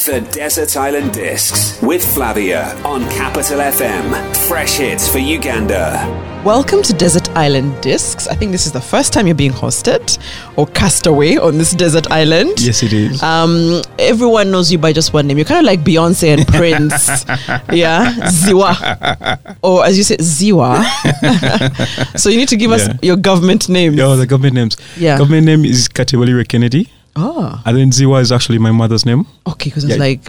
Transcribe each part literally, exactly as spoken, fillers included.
The Desert Island Discs with Flavia on Capital F M. Fresh hits for Uganda. Welcome to Desert Island Discs. I think this is the first time you're being hosted or cast away on this desert island. Yes, it is. Um, everyone knows you by just one name. You're kind of like Beyonce and Prince. Yeah, Ziwa. Or as you said, Ziwa. So you need to give us Yeah. your government names. Oh, the government names. Yeah. Government name is Katewalire Kennedy. Oh, And then Ziwa is actually my mother's name. okay, because Yeah. it's like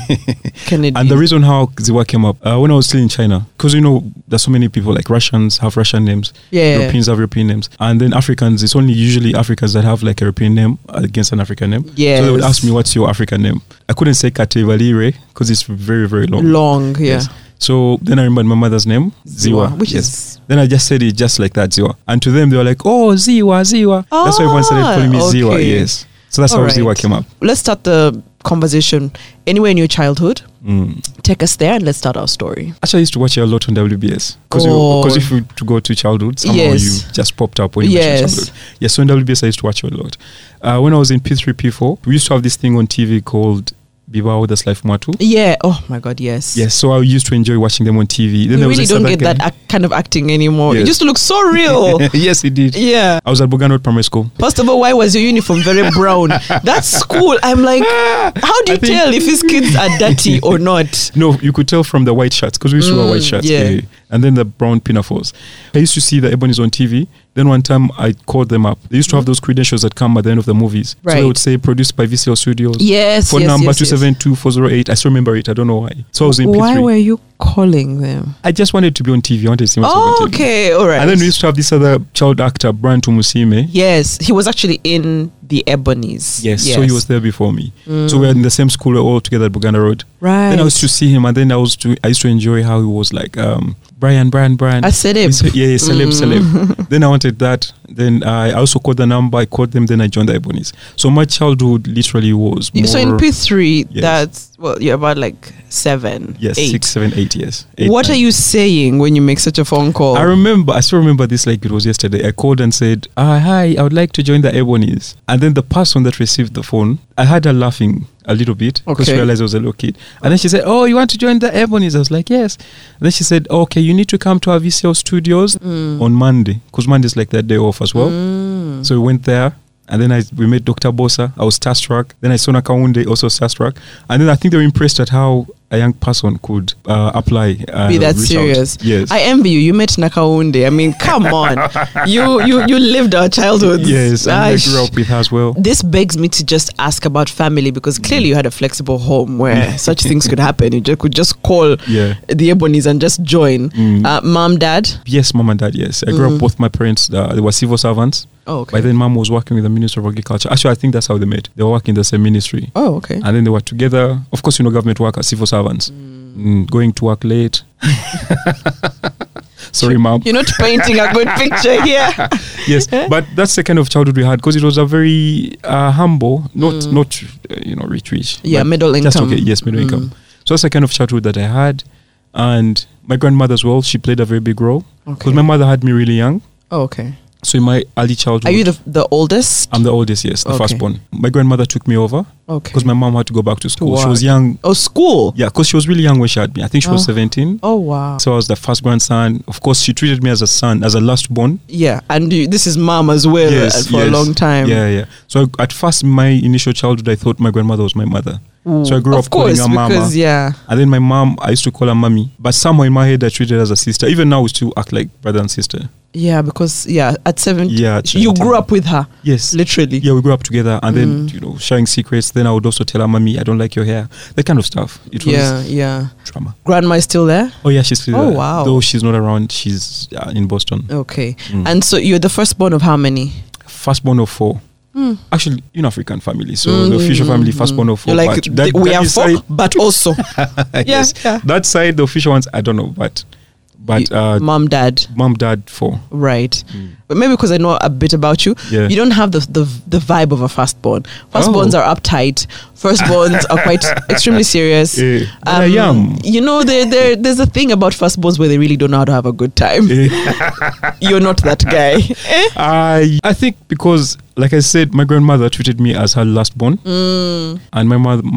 mm, Kennedy. And the reason how Ziwa came up, uh, when I was still in China, because you know, there's so many people, like Russians have Russian names, Yeah. Europeans have European names, and then Africans, it's only usually Africans that have like a European name against an African name. Yes. So they would ask me, what's your African name? I couldn't say Katewalire because it's very, very long. long, yeah. Yes. So then I remembered my mother's name, Ziwa. Ziwa, which yes. is- Then I just said it just like that, Ziwa. And to them, they were like, oh, Ziwa, Ziwa. That's why everyone started calling me Ah, Ziwa, okay. yes. So that's All how right. Ziwa came up. Let's start the conversation. Anywhere in your childhood, Mm. take us there and let's start our story. Actually, I used to watch it a lot on W B S. Because Oh. if you to go to childhood, somehow Yes. you just popped up when you Yes. mentioned childhood. Yes, so on W B S, I used to watch it a lot. Uh, when I was in P three, P four, we used to have this thing on T V called Bibao, That's Life Mwatu. Yeah. Oh my God. Yes. Yes, so I used to enjoy watching them on T V. Then You there was really this don't other get that guy- act, kind of acting anymore. It Yes. used to look so real. Yes, it did. Yeah. I was at Bugano Primary School. First of all, why was your uniform very brown? That's school. I'm like, how do you I think- tell if his kids are dirty or not? No, you could tell from the white shirts because we used to wear Mm, white shirts. yeah. And then the brown pinafores. I used to see the Ebonies on T V. Then one time I called them up. They used to have those credentials that come at the end of the movies. So Right. they would say produced by V C L Studios. Yes. Phone yes, number yes, two seven two four zero eight. I still remember it. I don't know why. So I was in yes. P Why three. were you calling them? I just wanted to be on T V. I wanted to see myself Oh, on T V. okay. All right. And then we used to have this other child actor, Brian Tumusime. Yes, he was actually in the Ebonies. Yes, so he was there before me. So we were in the same school, we were all together at Buganda Road. Right. Then I used to see him, and then I was to I used to enjoy how he was like um, Brian, Brian, Brian. A celeb. He's- Yeah, yeah, celeb, celeb. Then I wanted that. Then I also called the number. I called them. Then I joined the Ebonies. So my childhood literally was more. So in P three, Yes. that's, well, you're about like seven, yes, eight. six, seven, eight years. Eight, What nine. are you saying when you make such a phone call? I remember. I still remember this like it was yesterday. I called and said, ah, "Hi, I would like to join the Ebonies." And then the person that received the phone, I had her laughing a little bit because Okay. she realized I was a little kid. And then she said, "Oh, you want to join the Ebonies?" I was like, "Yes." And then she said, "Okay, you need to come to our V C L studios on Monday because Monday's like that day off as well." Mm. So we went there. And then I we met Doctor Bosa. I was starstruck. Then I saw Nakaunde, also starstruck. And then I think they were impressed at how a young person could uh, apply. Uh, Be that reach out. serious. Yes. I envy you. You met Nakaunde. I mean, come on. you you you lived our childhood. yes. And Ah, I grew up with her as well. This begs me to just ask about family because clearly you had a flexible home where such things could happen. You just could just call Yeah. the Ebonies and just join. Mm. Uh, mom, dad. Yes, mom and dad, yes. I grew Mm. up, both my parents, uh, they were civil servants. Oh, okay. By then, mom was working with the Ministry of Agriculture. Actually, I think that's how they met. They were working in the same ministry. Oh, okay. And then they were together. Of course, you know, government workers, civil servants. Mm, going to work late. Sorry, mom. You're not painting a good picture here. Yes, but that's the kind of childhood we had because it was a very uh, humble, not, Mm. not uh, you know, rich, rich. Yeah, but middle just income. okay. Yes, middle Mm. income. So that's the kind of childhood that I had. And my grandmother as well, she played a very big role. Because Okay. my mother had me really young. Oh, okay. So in my early childhood, Are you the the oldest? I'm the oldest, yes, the Okay. firstborn. My grandmother took me over Okay. because my mom had to go back to school. She work. was young. Oh, school. Yeah, because she was really young when she had me. I think she was Oh. seventeen. Oh, wow. So I was the first grandson. Of course, she treated me as a son, as a last born. Yeah, and you, this is mom as well uh, for a yes. long time. Yeah, yeah. So at first, my initial childhood, I thought my grandmother was my mother. So I grew of up calling course, her mama. because yeah. And then my mom, I used to call her mommy. But somehow in my head, I treated her as a sister. Even now, we still act like brother and sister. Yeah, because yeah, at seven, Yeah, at you seventeen. grew up with her, Yes. literally. Yeah, we grew up together. And then, Mm. you know, sharing secrets. Then I would also tell her, mommy, I don't like your hair. That kind of stuff. It was Yeah, yeah. drama. Grandma is still there. Oh, yeah, she's still Oh, there. wow. Though she's not around, she's uh, in Boston. Okay, Mm. and so you're the firstborn of how many? Firstborn of four. Mm. Actually, in African family. So Mm, the official mm, family, mm. firstborn of four. You're like but that- th- we that are is four, side- but also yes. yeah. That side, the official ones, I don't know, but but uh, mom, dad, mom, dad, four. right? But maybe because I know a bit about you, Yeah. you don't have the the, the vibe of a firstborn. Firstborns Oh. are uptight. Firstborns are quite extremely serious. Eh, but I am. You know, there there there's a thing about firstborns where they really don't know how to have a good time. Eh, You're not that guy. Eh? I I think because, like I said, my grandmother treated me as her last born, Mm. and my mother mother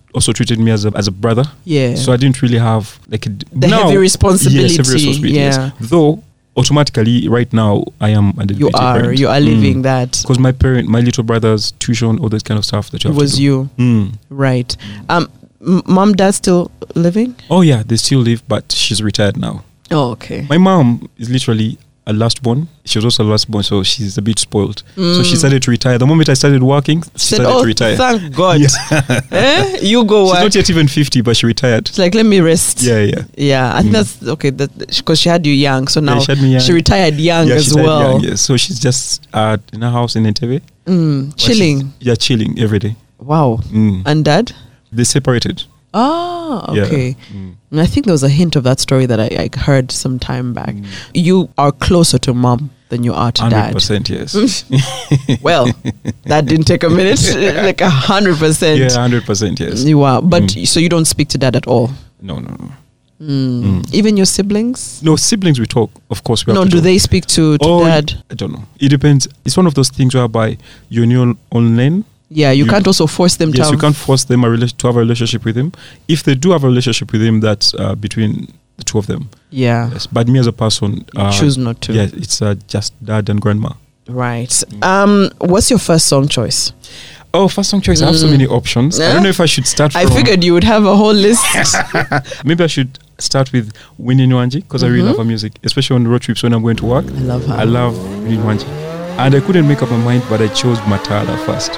also treated me as a as a brother. Yeah. So I didn't really have like a, the now, heavy responsibility. Yes, heavy responsibility. Yeah. Yes. Though automatically, right now, I am a You are. parent. You are living mm. that. Because my parent, my little brother's tuition, all that kind of stuff that you it have was to do. you. Mm. Right. Um, m- mom, dad still living? Oh yeah, they still live, but she's retired now. Oh, okay. My mom is literally a last born. She was also a last born, so she's a bit spoiled. Mm. So she started to retire. The moment I started working, she Said, started oh, to retire. Thank God. Yeah. eh? You go She's work. not yet even fifty, but she retired. It's like, let me rest. Yeah, yeah. Yeah, I think Mm. that's okay. That because she had you young, so now Yeah, she, had me young. she retired young yeah, as she retired well. Young, yes. So she's just uh, in a house in Entebbe. Mm. Chilling. Yeah, chilling every day. Wow. Mm. And dad? They separated. Ah, okay. Yeah. Mm. And I think there was a hint of that story that I, I heard some time back. Mm. You are closer to mom than you are to one hundred dad. percent, yes. Well, that didn't take a minute. Like a hundred percent. Yeah, one hundred percent, yes. You are. But Mm. so you don't speak to dad at all? No, no, no. Mm. Mm. Even your siblings? No, siblings we talk, of course. We have No, to do talk. they speak to, to oh, dad? I don't know. It depends. It's one of those things whereby you're in your own lane. Yeah, you, You- can't also force them to Yes, have... you can't force them a rela- to have a relationship with him. If they do have a relationship with him, that's uh, between the two of them. Yeah, Yes, but me as a person, you uh, choose not to. yeah, it's uh, just dad and grandma. Right. Um, what's your first song choice? Oh, first song choice. I have so Mm. many options. I don't know if I should start. I from figured you would have a whole list. Maybe I should start with Winnie Nwanji because I really Mhm. love her music, especially on road trips when I'm going to work. I love her. I love Winnie Nwanji, and I couldn't make up my mind, but I chose Matala first.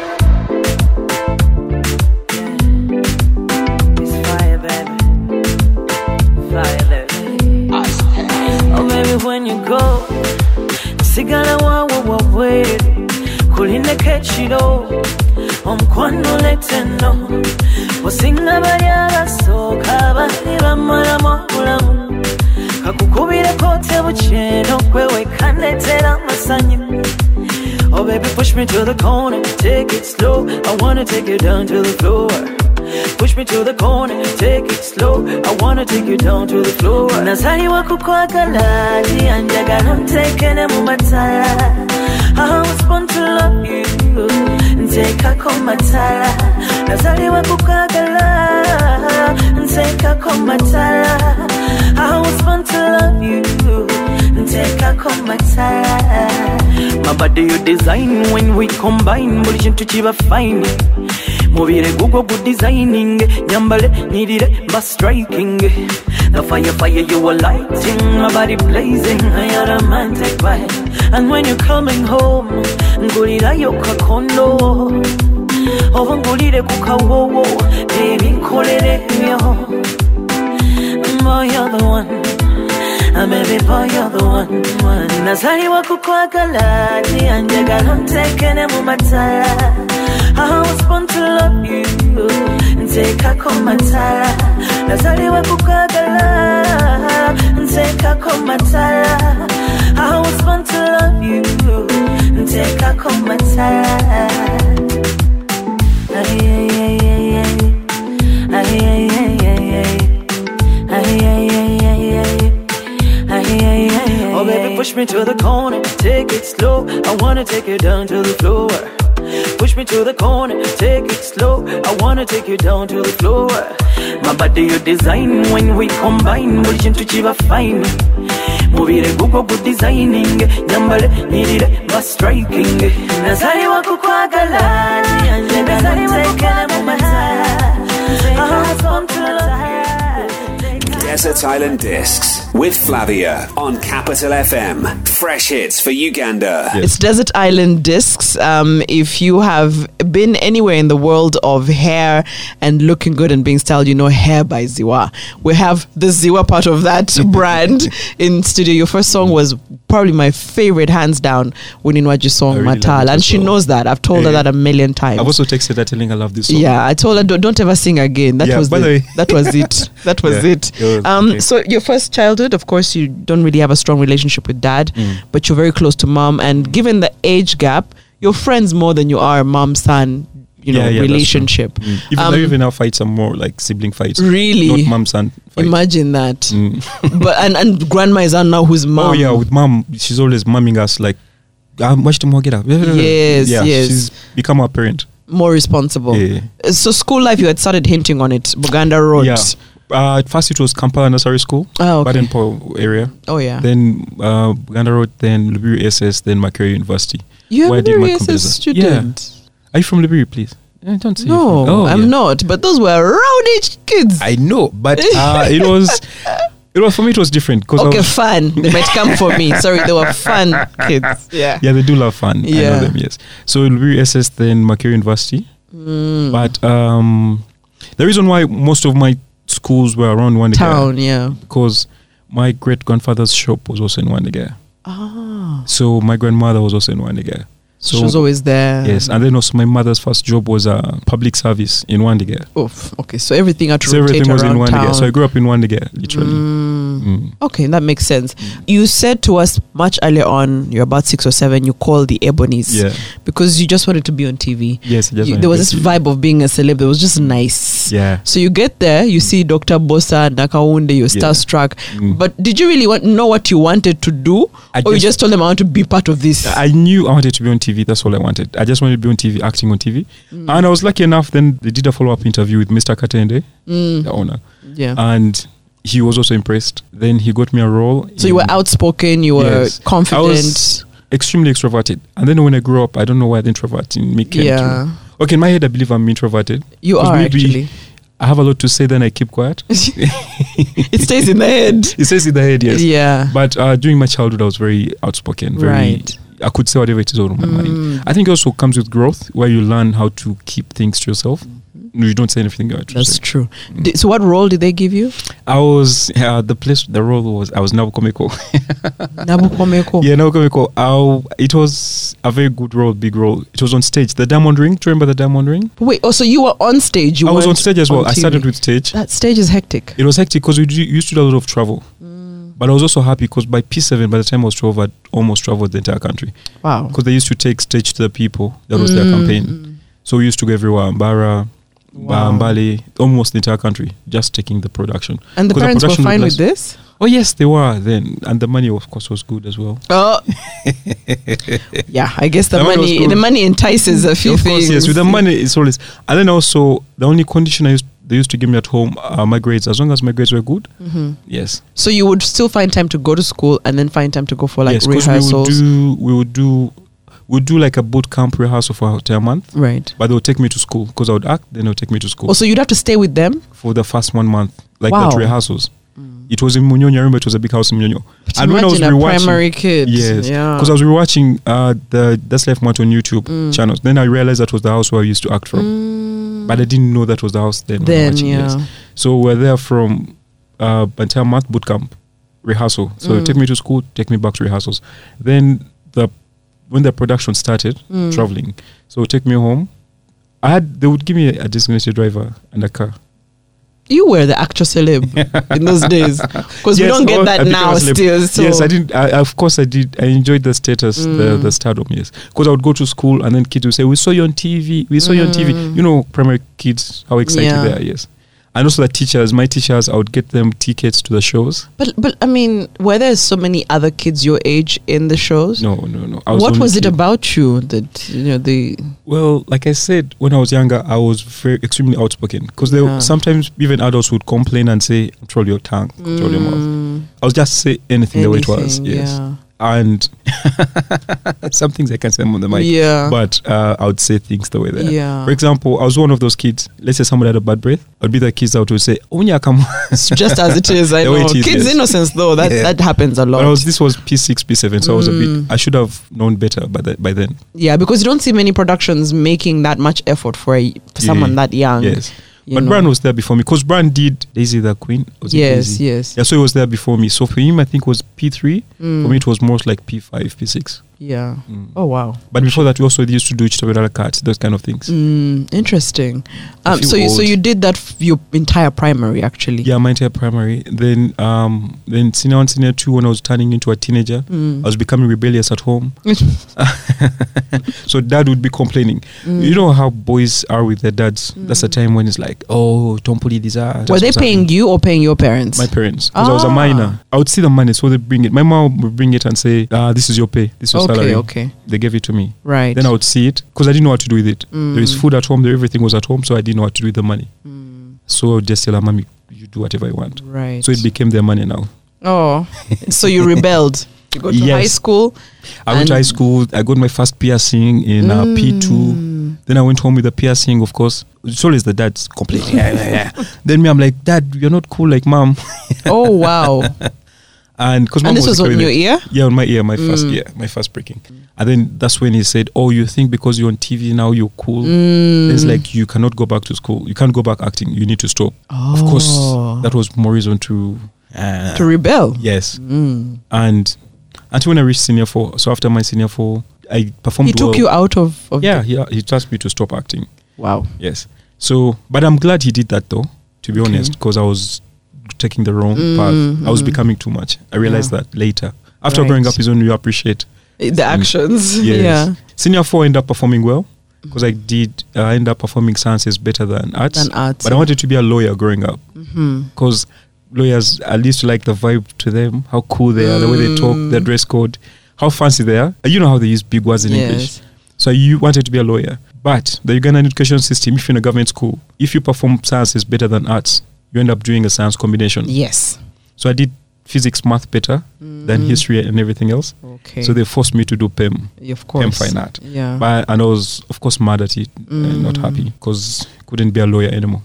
It's fire, baby. Fire, baby. Oh, baby, when you go, sigala wawo wawere, kuline kechiro, omkwano leteno, osinga bali abasoka bali bamala mulamu, kakukubire kote bucheno, kwewe kanetera masanyu. Oh baby, push me to the corner, take it slow. I wanna take you down to the floor. Push me to the corner, take it slow. I wanna take you down to the floor. Nazaliwa kukwagala, njagala ntekene mu matala. I was born to love you, nteka ko matala. Nazaliwa kukwagala, nteka ko matala. I was born to love you, nteka ko matala. My body you design when we combine, buli chintu chiba fine. Mubire gugo good designing, nyambale nidire ba striking. The fire fire you are lighting, my body blazing, I am romantic vibe. And when you're coming home, ngulira yo kakondo, oba ngulire kukawowo, baby kolere yo. Boy, you're the one. Uh, baby boy, you're the one, one. Nazaliwa kukwagala, njagala ntekene mu matala. I was born to love you, nteka ko matala. Nazaliwa kukwagala, nteka ko matala. I was born to love you, nteka ko matala. Ay ay ay ay ay, ay ay ay ay ay, ay ay ay ay ay. Oh baby, push me to the corner, take it slow. I wanna take you down to the floor. Push me to the corner, take it slow. I wanna take you down to the floor. My body you design when we combine, buli chintu chiba fine. Mubire gugo good designing, nyambale nidire ba striking. Nazaliwa kukwagala, nazaliwa kukwagala mu matala. I was born to love you. Desert Island Discs with Flavia on Capital F M. Fresh hits for Uganda. Yes. It's Desert Island Discs. Um, if you have been anywhere in the world of hair and looking good and being styled, you know Hair by Ziwa. We have the Ziwa part of that brand in studio. Your first song was probably my favorite, hands down, Winnie Nwanji's song, I really love Matala. it And as she well. knows that. I've told her Yeah. that a million times. I've also texted her telling her I love this song. Yeah, I told her don't, don't ever sing again. That Yeah, was by the, the way. that was it. That was Yeah, it. it was, um, okay. So your first childhood, of course, you don't really have a strong relationship with dad, Mm. but you're very close to mom. And given the age gap, you're friends more than you are mom son. You know, Yeah, yeah, that's true. relationship. Mm. Even, Um, even our fights are more like sibling fights. Really? Not mom son fights. Imagine that. Mm. But and, and grandma is on now who's mom. Oh yeah, with mom, she's always mumming us like, um, watch them all get up. Yes, yeah, yes. she's become our parent. More responsible. Yeah. So school life, you had started hinting on it. Buganda Road. Yeah. Uh, at first, it was Kampala Nursery School, Oh, okay. Baden-Powell area. Oh, yeah. Then uh, Buganda Road, then Lubiri S S, then Makerere University. You where I have did a my S S computer. student. Are you from Lubiri, please? Eh, don't say you're No, from- Oh, I'm yeah. not. But those were rowdy kids. I know, but uh, it was, it was for me. It was different because Okay, fun. They might come for me. Sorry, they were fun kids. Yeah. yeah, they do love fun. I Yeah. know them. Yes. So Lubiri S S, then Makerere University. Mm. But um, the reason why most of my schools were around Wandegea Town, yeah. because my great grandfather's shop was also in Wandegea. Ah. So my grandmother was also in Wandegea. So she was always there. yes, and then also my mother's first job was a uh, public service in Wandegea. Oof. Okay, so everything had to So rotate everything was in around Wandegea. town. So I grew up in Wandegea, literally. Mm. Mm. Okay, that makes sense. You said to us much earlier on, you're about six or seven, you called the Ebonies Yeah. because you just wanted to be on T V. Yes, I just You, wanted there was to this see- vibe of being a celeb that was just nice. Yeah. So you get there, you see Doctor Bosa, Nakaunde, you're Yeah. starstruck. Mm. But did you really want know what you wanted to do? I or you just- just told them I want to be part of this? I knew I wanted to be on T V. That's all I wanted. I just wanted to be on T V, acting on T V. Mm. And I was lucky enough, then they did a follow-up interview with Mister Katende, Mm. the owner. Yeah. And he was also impressed. Then he got me a role. So you were in- outspoken, you were Yes. confident. I was extremely extroverted. And then when I grew up, I don't know why the introvert in me came Yeah. to. Okay, in my head, I believe I'm introverted. You 'Cause are maybe actually. I have a lot to say, then I keep quiet. It stays in the head. It says in the head, yes. Yeah. But uh, during my childhood, I was very outspoken. Very, Right. I could say whatever it is out of my Mm. mind. I think it also comes with growth, where you learn how to keep things to yourself. No, you don't say anything out. That's true. Mm. Di- So what role did they give you? I was uh, the place. The role was I was Nabukomeko. Nabukomeko. Yeah, Nabukomeko. Uh, it was a very good role, big role. It was on stage. The Diamond Ring. Do you remember the Diamond Ring? Wait, oh, so you were on stage. You I was on weren't stage as well. I T V. started with stage. That stage is hectic. It was hectic because we do, used to do a lot of travel. But I was also happy because by P seven, by the time I was twelve, I'd almost traveled the entire country. Wow. Because they used to take stage to the people. That was their Mm. campaign. So we used to go everywhere. Mbara, Wow. Mbali, almost the entire country, just taking the production. And the 'Cause parents were production would fine with last- this? Oh, yes, they were then. And the money, of course, was good as well. Oh. Yeah, I guess the, The money was money good. the money entices a few Of course, things. yes. With the money, it's always. And then also, the only condition I used, they used to give me at home are my grades. As long as my grades were good, Mhm. yes. So you would still find time to go to school and then find time to go for like yes, because rehearsals. we would do, we would do, we would do like a boot camp rehearsal for a entire month. Right. But they would take me to school because I would act, then they would take me to school Oh, so you'd have to stay with them? for the first one month, like Wow. that rehearsals. It was in Munyonyo. I remember it was a big house in Munyonyo. And when I was Imagine a rewatching, primary kid. yes, Yeah. because I was rewatching uh, the That's Life Mart on YouTube Mm. channels. Then I realized that was the house where I used to act from, Mm. but I didn't know that was the house then. when I was Then, watching, yeah. yes. So we're there from uh, entire month boot camp rehearsal. So they Mm. take me to school, take me back to rehearsals. Then the when the production started, Mm. traveling, so take me home. I had they would give me a, a designated driver and a car. You were the actual celeb in those days. Because we Yes, don't get oh, I that became a now celeb. still. So. Yes, I didn't. I, of course, I did. I enjoyed the status, the Mm. the stardom. Yes, because I would go to school and then kids would say, "We saw you on T V. We saw you on T V." Mm. You know, primary kids, how excited Yeah. they are. Yes, and also the teachers. My teachers, I would get them tickets to the shows. But but I mean, were there so many other kids your age in the shows? No, no, no. I What the only was it kid. about you that you know the Well, like I said, when I was younger, I was very extremely outspoken because Yeah. there sometimes even adults would complain and say, "Control your tongue, control your mouth." Mm, I would just say anything, the way it was. anything, Yes, yeah. and some things I can't say them on the mic. Yeah. But uh, I would say things the way they are. Yeah. For example, I was one of those kids. Let's say someone had a bad breath. I'd be the kids that would say, "Unya, come." It's just as it is. I The way know. it is, Kids' yes. innocence, though, that Yeah. that happens a lot. But I was. This was P six, P seven, so I was a Mm. bit. I should have known better by the, by then. Yeah, because you don't see many productions making that much effort for, a, for someone that young. Yes. you But know. Brian was there before me because Brian did Daisy the Queen. Was it Yes, Daisy? yes. Yeah, so he was there before me. So for him, I think it was P three. Mm. For me, it was more like P five, P six. Yeah. Mm. Oh wow. But before that, we also used to do Chitabedala cards, those kind of things. Mm, interesting. I Um, feel so you, so old. you did that f- your entire primary actually. Yeah, my entire primary. Then, um, then senior one, senior two, when I was turning into a teenager, Mm. I was becoming rebellious at home. So dad would be complaining. Mm. You know how boys are with their dads. That's the time when it's like, oh, don't pull this out. Were they paying you or paying your parents? My parents, because I was a Ah. minor. I would see the money, so they bring it. My mom would bring it and say, ah, "This is your pay. This is your Okay, salary. okay. They gave it to me. Right. Then I would see it because I didn't know what to do with it. Mm. There is food at home. There, everything was at home, so I didn't know what to do with the money. Mm. So I would just tell her, "Mommy, you do whatever you want." Right. So it became their money now. Oh, so you rebelled. You go to Yes. high school. I went to and- high school. I got my first piercing in uh, P two. Mm. Then I went home with a piercing, of course. It's always the dad's complaining. Yeah, yeah, yeah. Then me, I'm like, "Dad, you're not cool like mom." Oh, wow. And because And this was on your ear? Yeah, on my ear, my first Mm. ear, my first breaking. And then that's when he said, "Oh, you think because you're on T V now you're cool?" Mm. It's like you cannot go back to school. You can't go back acting. You need to stop. Of course, Oh. that was more reason to uh, To rebel. yes. Mm. And until when I reached senior four, so after my senior four, I performed. He took well. you out of, of Yeah, the- he he asked me to stop acting. Wow. Yes. So, but I'm glad he did that though. To be Okay. honest, because I was taking the wrong Mm, path. I was mm. becoming too much. I realized Yeah. that later. After Right. growing up is when you appreciate. The actions. Yes. Yeah. Senior four ended up performing well because I did. Uh, I ended up performing sciences better than arts. Than arts, But I yeah. wanted to be a lawyer growing up Mm-hmm. because lawyers, I used to like the vibe to them, how cool they are, the way they talk, Mm. their dress code, how fancy they are. You know how they use big words in English. Yes. So you wanted to be a lawyer. But the Ugandan education system, if you're in a government school, if you perform sciences better than arts, you end up doing a science combination. Yes. So I did physics, math better than history and everything else. Okay. So they forced me to do P E M. of course. P E M fine art. Yeah. But, and I was, of course, mad at it and not Mm. happy because couldn't be a lawyer anymore.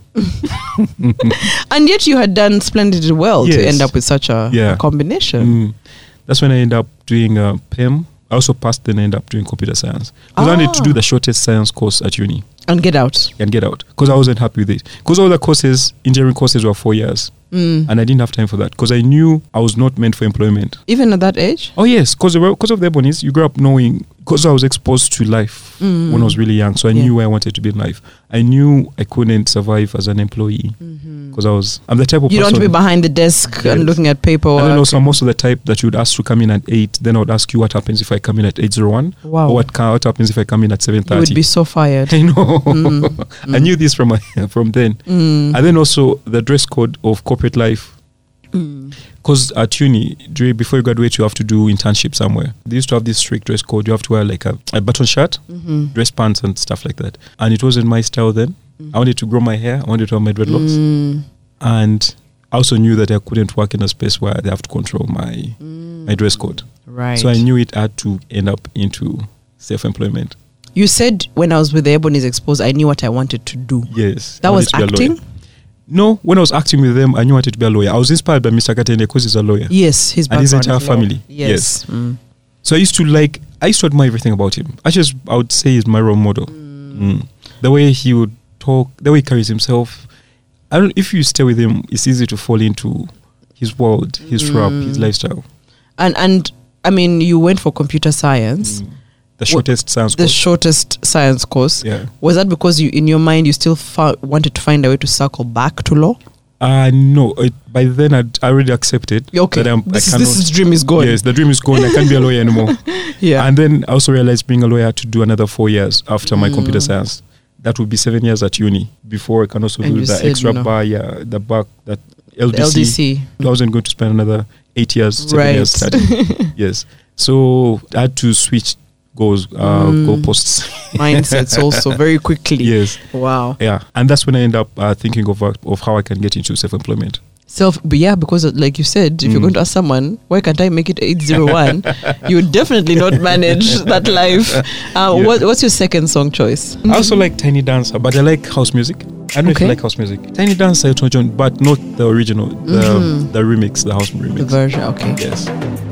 And yet you had done splendidly well to Yes. end up with such a, Yeah. a combination. Mm. That's when I ended up doing uh, P E M. I also passed, then I ended up doing computer science. Because I wanted to Ah. do the shortest science course at uni And get out. and get out. Because I wasn't happy with it. Because all the courses, engineering courses were four years. Mm. And I didn't have time for that. Because I knew I was not meant for employment. Even at that age? Oh yes, because because of the Ebonies, you grew up knowing. Because I was exposed to life Mm. when I was really young, so I Yeah. knew where I wanted to be in life. I knew I couldn't survive as an employee because I was. I'm the type of You don't person. want to be behind the desk Yes. and looking at paperwork. And then also, I'm also the type that you would ask to come in at eight. Then I would ask you what happens if I come in at eight zero one. Wow. Or what, ca- what happens if I come in at seven You would thirty. be so fired. I know. Mm. I knew this from my, from then. Mm. And then also the dress code of corporate life. Mm. Because at uni, during- before you graduate, you have to do internship somewhere. They used to have this strict dress code. You have to wear like a, a button shirt, Mhm. dress pants, and stuff like that. And it wasn't my style then. I wanted to grow my hair. I wanted to have my dreadlocks. Mm. And I also knew that I couldn't work in a space where they have to control my my dress code. Right. So I knew it had to end up into self-employment. You said when I was with the Ebonies Exposed, I knew what I wanted to do. Yes. That I was wanted to be a lawyer. acting? No, when I was acting with them, I knew I wanted to be a lawyer. I was inspired by Mister Katende because he's a lawyer. Yes, his And his background entire is law. family. Yes. Yes. Mm. So I used to like, I used to admire everything about him. I just, I would say he's my role model. Mm. The way he would talk, the way he carries himself. I don't, if you stay with him, it's easy to fall into his world, his rap, his lifestyle. And and I mean, you went for computer science, The shortest science the course. shortest science course. Yeah. Was that because you, in your mind, you still fou- wanted to find a way to circle back to law? Uh, no, it, by then I'd already accepted Okay, that I'm, this, I is, this cannot- is dream is gone. Yes, the dream is gone. I can't be a lawyer anymore. Yeah. And then I also realized being a lawyer I had to do another four years after my computer science. That would be seven years at uni before I can also And do you the said extra no. bar, yeah, the back, that L D C. L D C. I wasn't going to spend another eight years, seven Right. years studying. Yes. So I had to switch goals, uh, Mm. goalposts. Mindsets also very quickly. Yes. Wow. Yeah. And that's when I end up uh, thinking of, uh, of how I can get into self-employment. Self, but yeah, because uh, like you said, if you're Mm. going to ask someone, why can't I make it eight zero one? You would definitely not manage that life. Uh, Yeah. what, what's your second song choice? I also like Tiny Dancer, but I like house music. I don't know if Okay. you like house music. Tiny Dancer, Elton John, but not the original, the, the remix, the house remix. The version, okay. Yes.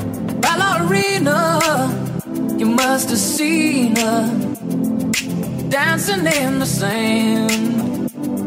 Ballerina, you must have seen her dancing in the sand.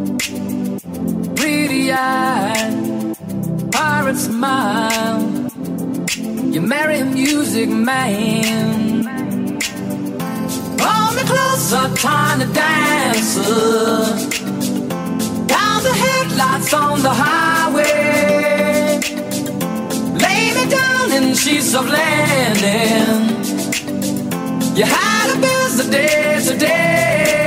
Pretty eyed, pirate smile. You marry a music man. Hold me closer, tiny dancer. Down the headlights on the highway. Lay me down in sheets of linen. You had a busy day today.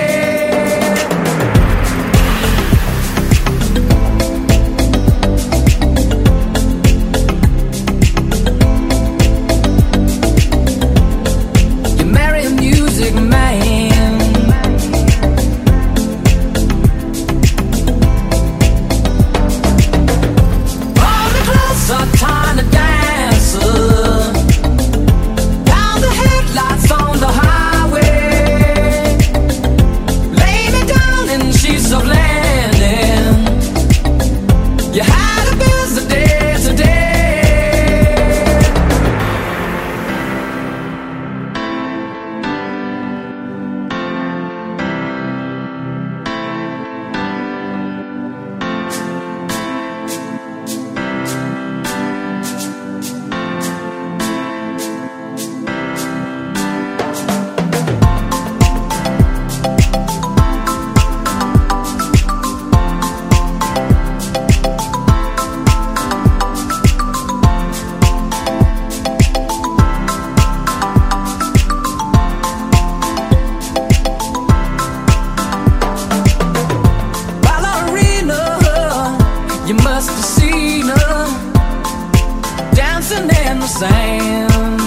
You must have seen her dancing in the sand.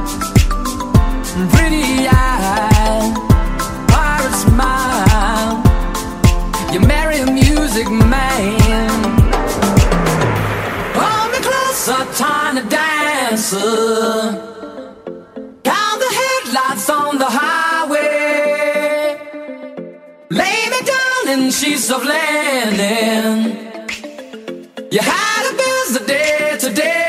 Pretty eyes, pirate smile. You marry a music man. Hold me closer, tiny dancer. Count the headlights on the highway. Lay me down in sheets of linen. You had a busy day today.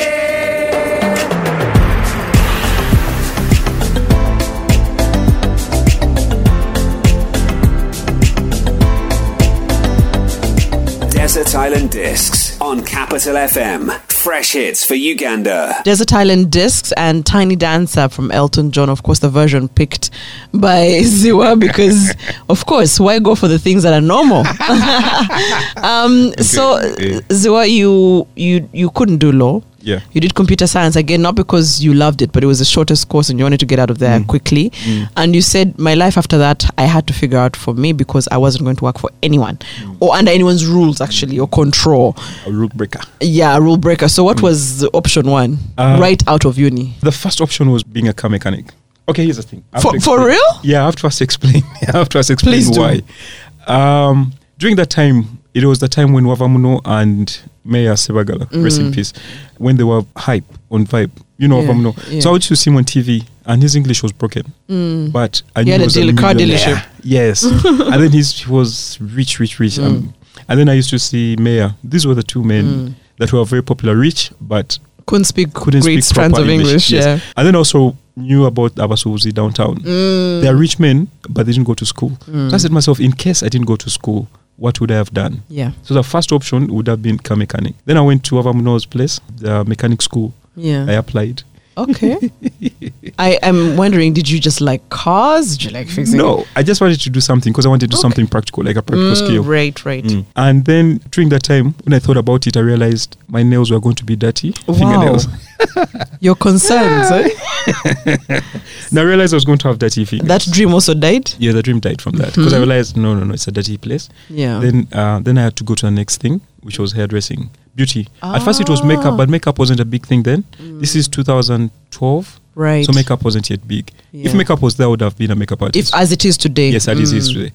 Desert Island Discs on Capital F M. Fresh hits for Uganda. Desert Island Discs and Tiny Dancer from Elton John. Of course, the version picked by Ziwa because, of course, why go for the things that are normal? um, okay. So, yeah. Ziwa, you, you, you couldn't do law. Yeah. You did computer science, again, not because you loved it, but it was the shortest course and you wanted to get out of there mm. quickly. Mm. And you said, my life after that, I had to figure out for me because I wasn't going to work for anyone mm. or under anyone's rules, actually, or control. A rule breaker. Yeah, a rule breaker. So what mm. was option one, uh, right out of uni? The first option was being a car mechanic. Okay, here's the thing. For, for real? Yeah, I have to first explain. I have to first explain Please why. Um, during that time, it was the time when Wavamuno and Mayor Sebagala, mm. rest in peace, when they were hype on Vibe. You know yeah, Wavamuno. Yeah. So I would see him on T V and his English was broken. Mm. But I he knew had he was a, deal, a car dealership. Yes. And then he's, he was rich, rich, rich. Mm. Um, and then I used to see Mayor. These were the two men mm. that were very popular, rich, but couldn't speak couldn't great speak strands of English. English. Yes. Yeah. And then also knew about Abasuzi downtown. Mm. They are rich men, but they didn't go to school. Mm. So I said to myself, in case I didn't go to school, what would I have done? Yeah. So the first option would have been car mechanic. Then I went to Wavamuno's place, the mechanic school. Yeah. I applied. Okay. I am wondering, did you just like cars? Did you like fixing No, it? I just wanted to do something because I wanted to do okay. something practical, like a practical mm, skill. Right, right. Mm. And then during that time, when I thought about it, I realized my nails were going to be dirty. Wow. Fingernails. Your concerns, eh? Now I realized I was going to have dirty fingers. That dream also died? Yeah, the dream died from that. Because mm-hmm. I realized, no, no, no, it's a dirty place. Yeah. Then, uh, then I had to go to the next thing, which was hairdressing. Beauty. Ah. At first it was makeup, but makeup wasn't a big thing then. Mm. This is two thousand twelve. Right. So makeup wasn't yet big. Yeah. If makeup was there, I would have been a makeup artist. If as it is today. Yes, as mm. it is today.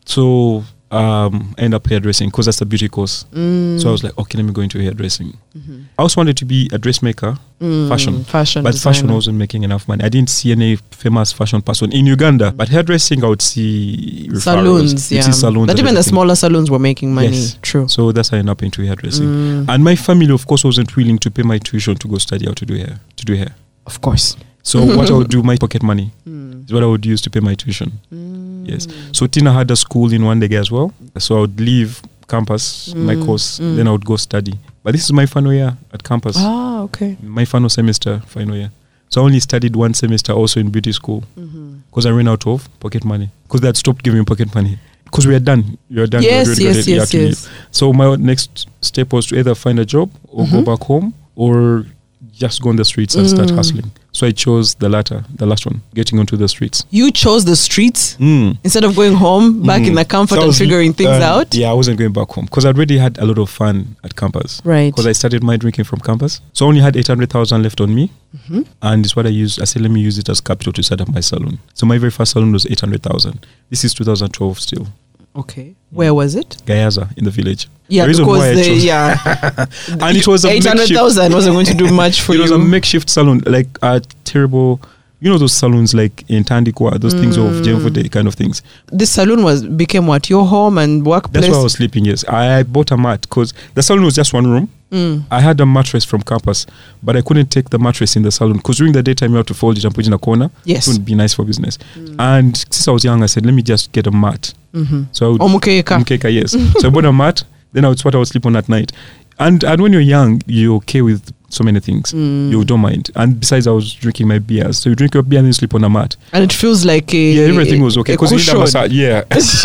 So um, I ended up hairdressing because that's a beauty course. Mm. So I was like, okay, let me go into hairdressing. Mm-hmm. I also wanted to be a dressmaker, mm. fashion. Fashion But designer. fashion wasn't making enough money. I didn't see any famous fashion person in Uganda. Mm. But hairdressing, I would see referrals. Salons, yeah. See salons but even the smaller salons were making money. Yes. True. So that's how I ended up into hairdressing. Mm. And my family, of course, wasn't willing to pay my tuition to go study how to do hair. To do hair. Of course. So what I would do, my pocket money mm. is what I would use to pay my tuition. Mm. Yes. So Tina had a school in Wandege as well. So I would leave campus, mm. my course, mm. then I would go study. But this is my final year at campus. Ah, okay. My final semester, final year. So I only studied one semester also in beauty school because mm-hmm. I ran out of pocket money. Because they had stopped giving me pocket money. Because we are done. You are done. Yes, really yes, yes, yes. So my next step was to either find a job or mm-hmm. go back home or just go on the streets and mm. start hustling. So I chose the latter, the last one, getting onto the streets. You chose the streets mm. instead of going home, back mm. in the comfort so and figuring things um, out? Yeah, I wasn't going back home because I'd already had a lot of fun at campus. Right. Because I started my drinking from campus. So I only had eight hundred thousand left on me. Mm-hmm. And it's what I used. I said, let me use it as capital to set up my salon. So my very first salon was eight hundred thousand. This is two thousand twelve still. Okay. Where was it? Gayaza in the village. Yeah, the because the, yeah. And it was a eight hundred thousand wasn't going to do much for it you. It was a makeshift salon, like a terrible, you know those salons like in Tandikwa, those mm. things of Jemfode kind of things. This salon was became what? Your home and workplace? That's where I was sleeping, yes. I bought a mat because the salon was just one room. Mm. I had a mattress from campus, but I couldn't take the mattress in the salon because during the daytime you have to fold it and put it in a corner. Yes. It wouldn't be nice for business. Mm. And since I was young, I said, let me just get a mat. Mm-hmm. So I would, Omukeka. Omukeka, yes. So I bought a mat, then I would, what I would sleep on at night. And and when you're young, you're okay with so many things. Mm. You don't mind. And besides, I was drinking my beers. So you drink your beer and then you sleep on a mat. And it feels like a... Yeah, everything was okay. Because you need a massage. Yeah.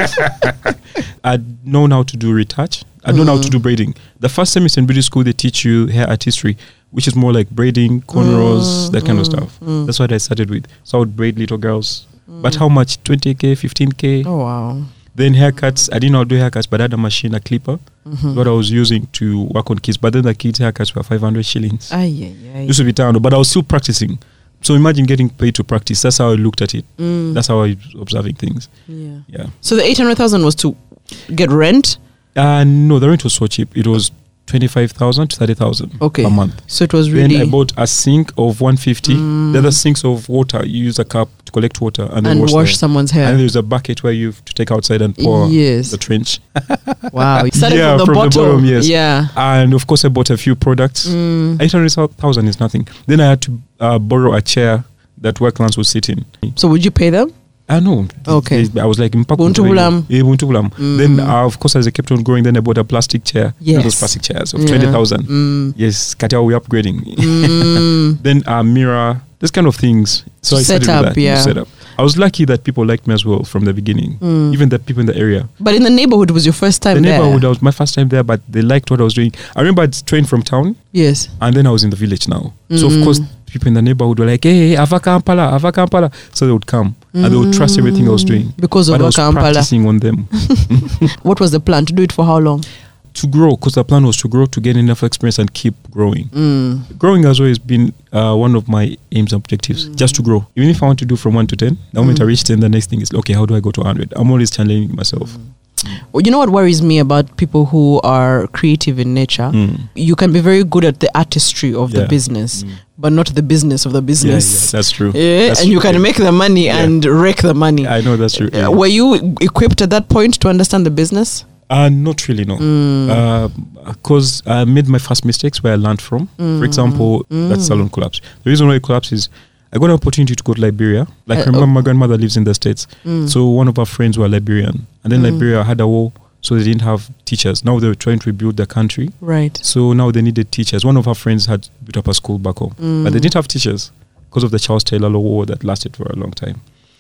I'd known how to do retouch. I'd known mm. how to do braiding. The first semester in beauty school, they teach you hair artistry, which is more like braiding, cornrows, mm. that kind mm. of stuff. Mm. That's what I started with. So I would braid little girls. Mm. But how much? twenty K, fifteen K? Oh, wow. Then haircuts. I didn't know how to do haircuts, but I had a machine, a clipper. Mm-hmm. What I was using to work on kids. But then the kids' haircuts were five hundred shillings. Ay, ay, ay. Used to be down, but I was still practicing. So imagine getting paid to practice. That's how I looked at it. Mm. That's how I was observing things. Yeah. Yeah. So the eight hundred thousand was to get rent? Uh, no, the rent was so cheap. It was twenty-five thousand to thirty thousand Okay. per month. So it was really... Then I bought a sink of one fifty. Mm. The other sinks of water. You use a cup to collect water and then and wash, wash the- someone's hair. And there's a bucket where you have to take outside and pour Yes. the trench. Wow. You started Yeah, from the from the bottom. bottom, yes. Yeah. And of course, I bought a few products. Mm. eight hundred thousand is nothing. Then I had to uh, borrow a chair that worklands would sit in. So would you pay them? I know. Okay. I was like, "Mpaku Buntu ntulego." bulam. Yeah, buntu bulam. Mm. Then, uh, of course, as I kept on growing, then I bought a plastic chair. You know, those Yes. plastic chairs of Yeah. twenty thousand. Mm. Yes, Katia, we're upgrading. Mm. Then a mirror, this kind of things. So I Set started with up, that. yeah. Set up. I was lucky that people liked me as well from the beginning. Mm. Even the people in the area. But in the neighborhood was your first time the there? neighborhood, I was my first time there, but they liked what I was doing. I remember I'd trained from town, Yes. and then I was in the village now. So Mm. of course, people in the neighborhood were like, "Hey, Ava Kampala, Ava Kampala." So they would come and they would trust everything I was doing. Because of But I was Kampala. practicing on them What was the plan? To do it for how long? to grow, because the plan was to grow, to gain enough experience and keep growing. Mm. Growing has always been uh, one of my aims and objectives, just to grow. Even if I want to do from one to ten, the moment Mm. I reach ten, the next thing is, okay, how do I go to one hundred? I'm always challenging myself. Well, you know what worries me about people who are creative in nature? Mm. You can be very good at the artistry of the Yeah. business, Mm. but not the business of the Yeah, yeah, business. that's true. Yeah, That's and you true. can make the money Yeah. and wreck the money. I know that's true. Uh, were you equipped at that point to understand the business? Uh, not really, no. Mm. Because I made my first mistakes where I learned from. Mm. For example, that Mm. salon collapse. The reason why it collapsed is I got an opportunity to go to Liberia. Like, Uh, I remember oh. my grandmother lives in the States. Mm. So one of our friends were Liberian. And then Mm. Liberia had a war, so they didn't have teachers. Now they were trying to rebuild the country. Right. So now they needed teachers. One of our friends had built up a school back home. Mm. But they didn't have teachers because of the Charles Taylor War that lasted for a long time.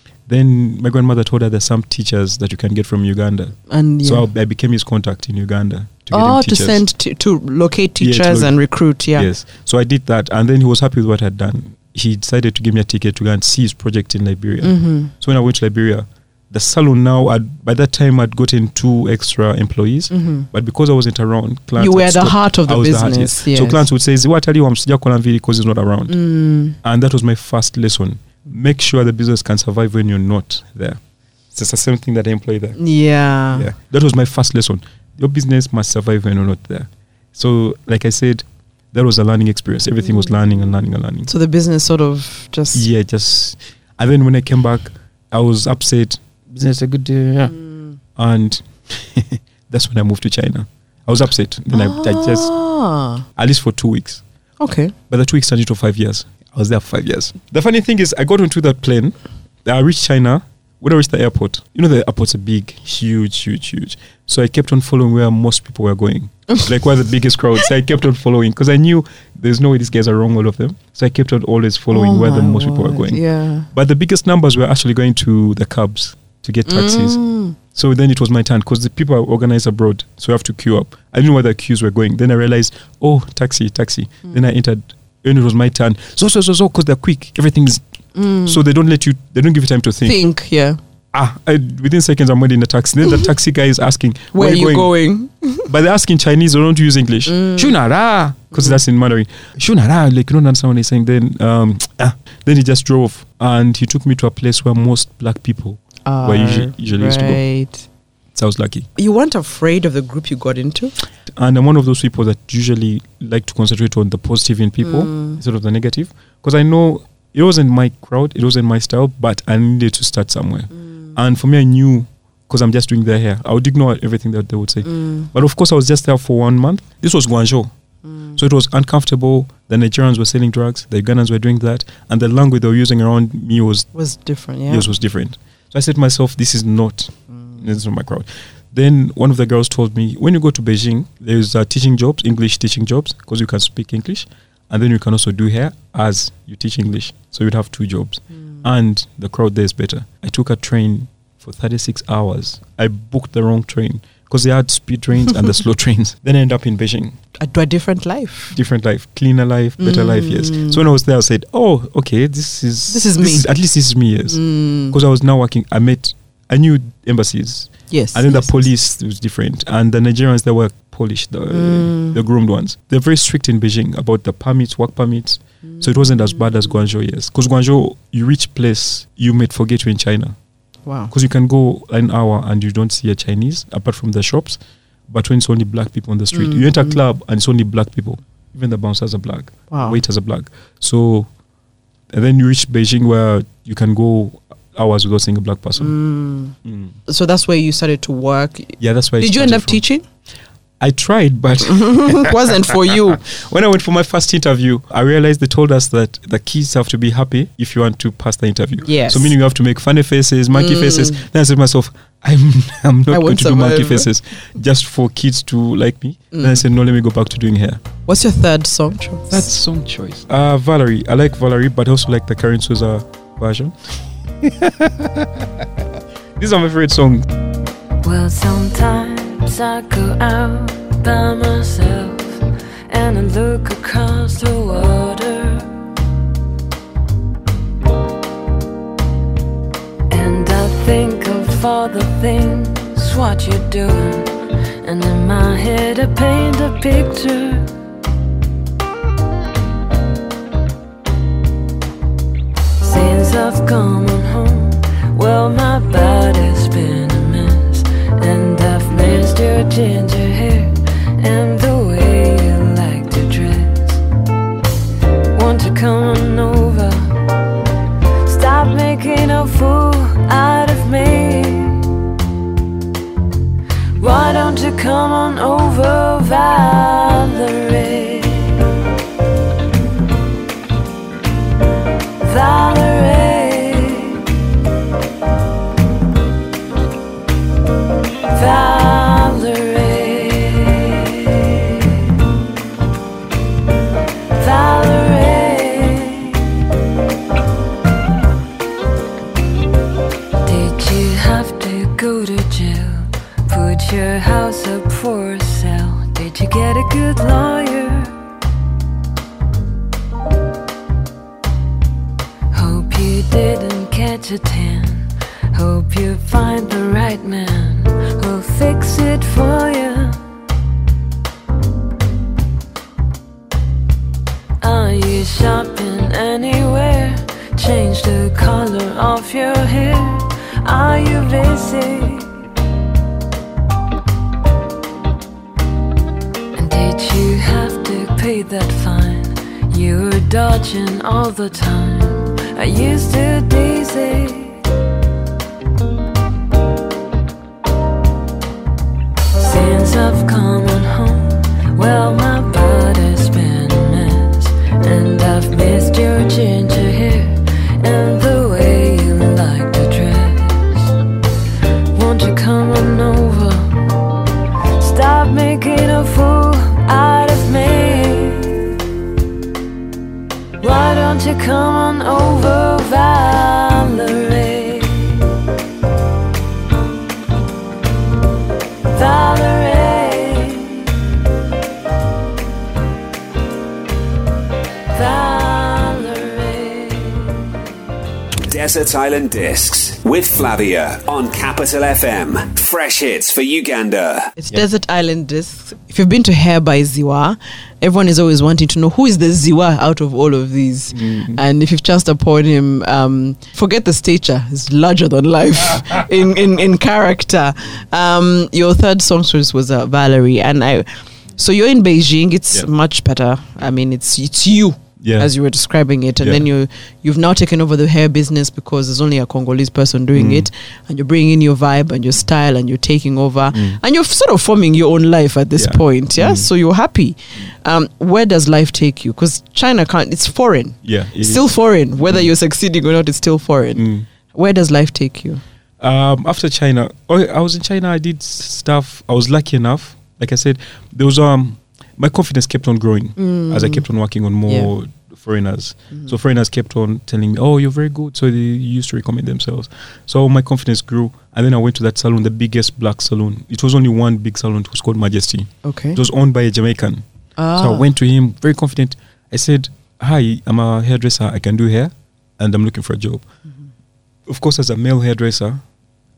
Then my grandmother told her there's some teachers that you can get from Uganda. And yeah. So I, I became his contact in Uganda to get oh, him to teachers. send t- to locate Yeah, to teachers lo- and recruit. Yeah. Yes. So I did that, and then he was happy with what I'd done. He decided to give me a ticket to go and see his project in Liberia. Mm-hmm. So when I went to Liberia, the salon now, I'd, by that time, I'd gotten two extra employees. Mm-hmm. But because I wasn't around, clients You were had the stopped. heart of the I was the heart, business, yes. So yes. clients would say, "What tell you I'm sija kola mvili because he's not around." Mm. And that was my first lesson. Make sure the business can survive when you're not there. It's the same thing that I employ there. Yeah. Yeah, that was my first lesson. Your business must survive when you're not there. So, like I said, that was a learning experience. Everything was learning and learning and learning. So the business sort of just. Yeah, just. And then when I came back, I was upset. Business a good day, yeah. Mm. And that's when I moved to China. I was upset. Then I, I just, Ah. at least for two weeks. Okay. But the two weeks turned into five years. I was there for five years. The funny thing is, I got onto that plane. I reached China. When I reached the airport, you know the airports are big, huge, huge, huge. So I kept on following where most people were going, like where the biggest crowds. So I kept on following because I knew there's no way these guys are wrong, all of them. So I kept on always following Oh where the my most people were word, going. Yeah. But the biggest numbers were actually going to the cabs to get taxis. Mm. So then it was my turn because the people are organized abroad, so you have to queue up. I didn't know where the queues were going. Then I realized, oh, taxi, taxi. Mm. Then I entered, and it was my turn. So, so, so, so, because they're quick, everything's Mm. so they don't let you, they don't give you time to think. Think, yeah. Ah, I, within seconds I'm already in the taxi. Then the taxi guy is asking, Where, "Where are you going? But they're asking Chinese, they don't use English. Mm. Shunara, because that's in Mandarin. Shunara, like you don't understand what he's saying. Then, um, ah, then he just drove and he took me to a place where most black people were usually, usually used to go. Right. So I was lucky. You weren't afraid of the group you got into? And I'm one of those people that usually like to concentrate on the positive in people Mm. instead of the negative. Because I know it wasn't my crowd, it wasn't my style, but I needed to start somewhere. Mm. And for me, I knew, because I'm just doing their hair, I would ignore everything that they would say. Mm. But of course, I was just there for one month. This was Guangzhou. Mm. So it was uncomfortable. The Nigerians were selling drugs, the Ugandans were doing that, and the language they were using around me was, Was different, yeah. yours was different. So I said to myself, this is not, Mm. this is not my crowd. Then one of the girls told me, when you go to Beijing, there's uh, teaching jobs, English teaching jobs, because you can speak English, and then you can also do hair as you teach English. So you'd have two jobs. Mm. And the crowd there is better. I took a train for thirty-six hours. I booked the wrong train because they had speed trains and the slow trains. Then I ended up in Beijing. A, to a different life. Different life, cleaner life, better life, yes. So when I was there, I said, oh, okay, this is... This is me. at least this is me, yes. Mm. Because I was now working, I met I knew embassies. Yes. And then yes, the police was different. And the Nigerians, they were Polish, the, Mm. the groomed ones. They're very strict in Beijing about the permits, work permits. Mm. So it wasn't as bad as Guangzhou, yes. Because Guangzhou, you reach place, you might forget you're in China. Wow. Because you can go an hour and you don't see a Chinese, apart from the shops. But when it's only black people on the street, Mm. you enter a club and it's only black people. Even the bouncers are black. Wow. Waiters are black. So, and then you reach Beijing where you can go hours without seeing a black person. Mm. Mm. So that's where you started to work. Yeah, that's why. I Did you end started up from. teaching? I tried, but It wasn't for you. when I went for my first interview, I realized they told us that the kids have to be happy if you want to pass the interview. Yes. So meaning you have to make funny faces, monkey Mm. faces. Then I said to myself, I'm I'm not I going won't to do monkey survive. faces just for kids to like me. Mm. Then I said, no, let me go back to doing hair. What's your third song choice? That's song choice. Uh, Valerie. I like Valerie, but I also like the Karen Souza version. These are my favorite songs. Well, sometimes I go out by myself and I look across the water, and I think of all the things what you're doing, and in my head I paint a picture. Since I've come on home, well, my body's been a mess, and I've missed your ginger hair and the way you like to dress. Want to come on over, stop making a fool out of me. Why don't you come on over, Valerie? Valerie, Valerie, Valerie. Did you have to go to jail? Put your house up for sale? Did you get a good lawyer? Hope you didn't catch a tan. Hope you find the right man who'll fix it for you. Are you shopping anywhere? Change the color of your hair. Are you busy? And did you have to pay that fine? You were dodging all the time. Are you still dizzy? Since I've come on home, well, my body's been a mess, and I've missed your ginger hair and the way you like to dress. Won't you come on over, stop making a fool out of me? Why don't you come on over, Valerie? Valerie, Valerie. Desert Island Discs with Flavia on Capital F M. Fresh hits for Uganda. It's Desert Island Discs. If you've been to Hair by Ziwa, everyone is always wanting to know who is the Ziwa out of all of these. Mm-hmm. And if you've chanced upon him, um, forget the stature. He's larger than life in, in, in character. Um, your third song choice was uh, Valerie. And I, so you're in Beijing. It's yeah. much better. I mean, it's it's you. Yeah. As you were describing it, and yeah. then you you've now taken over the hair business because there's only a Congolese person doing mm. it, and you're bringing in your vibe and your style, and you're taking over, mm. and you're sort of forming your own life at this yeah. point. Yeah, mm. so you're happy. Um, where does life take you? Because China can't; it's foreign. Yeah, it still is. foreign. Whether mm. you're succeeding or not, it's still foreign. Mm. Where does life take you? Um, after China, oh, I was in China. I did stuff. I was lucky enough. Like I said, there was um, my confidence kept on growing Mm. as I kept on working on more. Yeah. foreigners mm-hmm. So foreigners kept on telling me, oh, you're very good, so they used to recommend themselves. So my confidence grew, and then I went to that salon, the biggest black salon. It was only one big salon. It was called Majesty. Okay. It was owned by a Jamaican. Ah. So I went to him very confident. I said, hi, I'm a hairdresser, I can do hair, and I'm looking for a job. Mm-hmm. Of course, as a male hairdresser,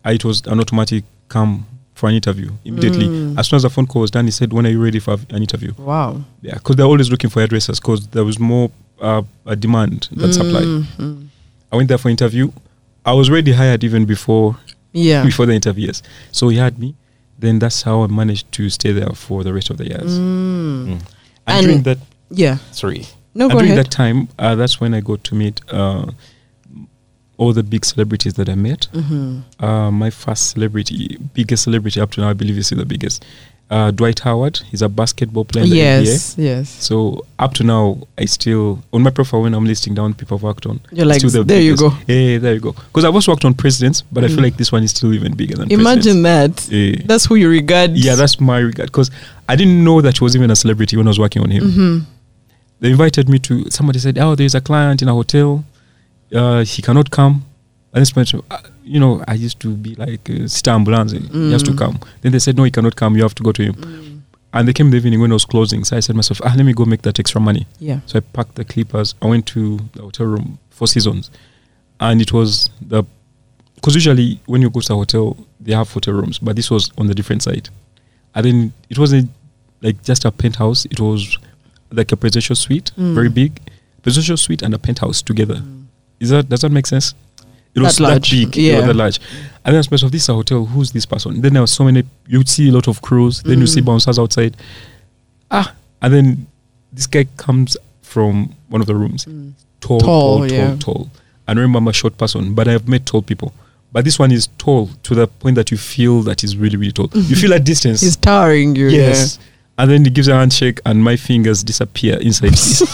I, it was an automatic come for an interview immediately. Mm. As soon as the phone call was done, he said, "When are you ready for an interview?" Wow. Yeah, because they're always looking for hairdressers because there was more uh, a demand than supply. Mm. I went there for interview. I was already hired even before Yeah. before the interview, yes. So he had me. Then that's how I managed to stay there for the rest of the years. Mm. Mm. And, And- during that, Yeah. sorry. No, and go during ahead. that time, uh, that's when I got to meet uh, all the big celebrities that I met. Mm-hmm. Uh, my first celebrity, biggest celebrity up to now, I believe is still the biggest. Uh, Dwight Howard. He's a basketball player in the N B A. Yes. Yes. So up to now, I still on my profile when I'm listing down people I've worked on. You're like, still the there you biggest. go. Yeah, there you go. Because I've also worked on presidents, but I feel Mm. like this one is still even bigger than Imagine presidents. that. Yeah. That's who you regard. Yeah, that's my regard. Because I didn't know that he was even a celebrity when I was working on him. Mm-hmm. They invited me to. Somebody said, "Oh, there's a client in a hotel. Uh, he cannot come." And this point, uh, you know, I used to be like uh, star ambulance. Mm. He has to come. Then they said, "No, he cannot come. You have to go to him." Mm. And they came in the evening when I was closing. So I said to myself, ah, let me go make that extra money. Yeah. So I packed the clippers. I went to the hotel room, Four Seasons. And it was the... Because usually when you go to a hotel, they have hotel rooms. But this was on the different side. And then it wasn't like just a penthouse. It was like a presidential suite, Mm. very big. Presidential suite and a penthouse together. Mm. Is that Does that make sense? It was That that, large, big. yeah. It was that large. And then I was myself, this is a hotel. Who's this person? Then there was so many... You'd see a lot of crews. Then you Mm. see bouncers outside. Ah, and then this guy comes from one of the rooms. Mm. Tall, Tall, tall, tall, yeah. tall. And remember, I'm a short person, but I've met tall people. But this one is tall to the point that you feel that he's really, really tall. You feel at distance. He's towering you. Yes. And then he gives a handshake and my fingers disappear inside his.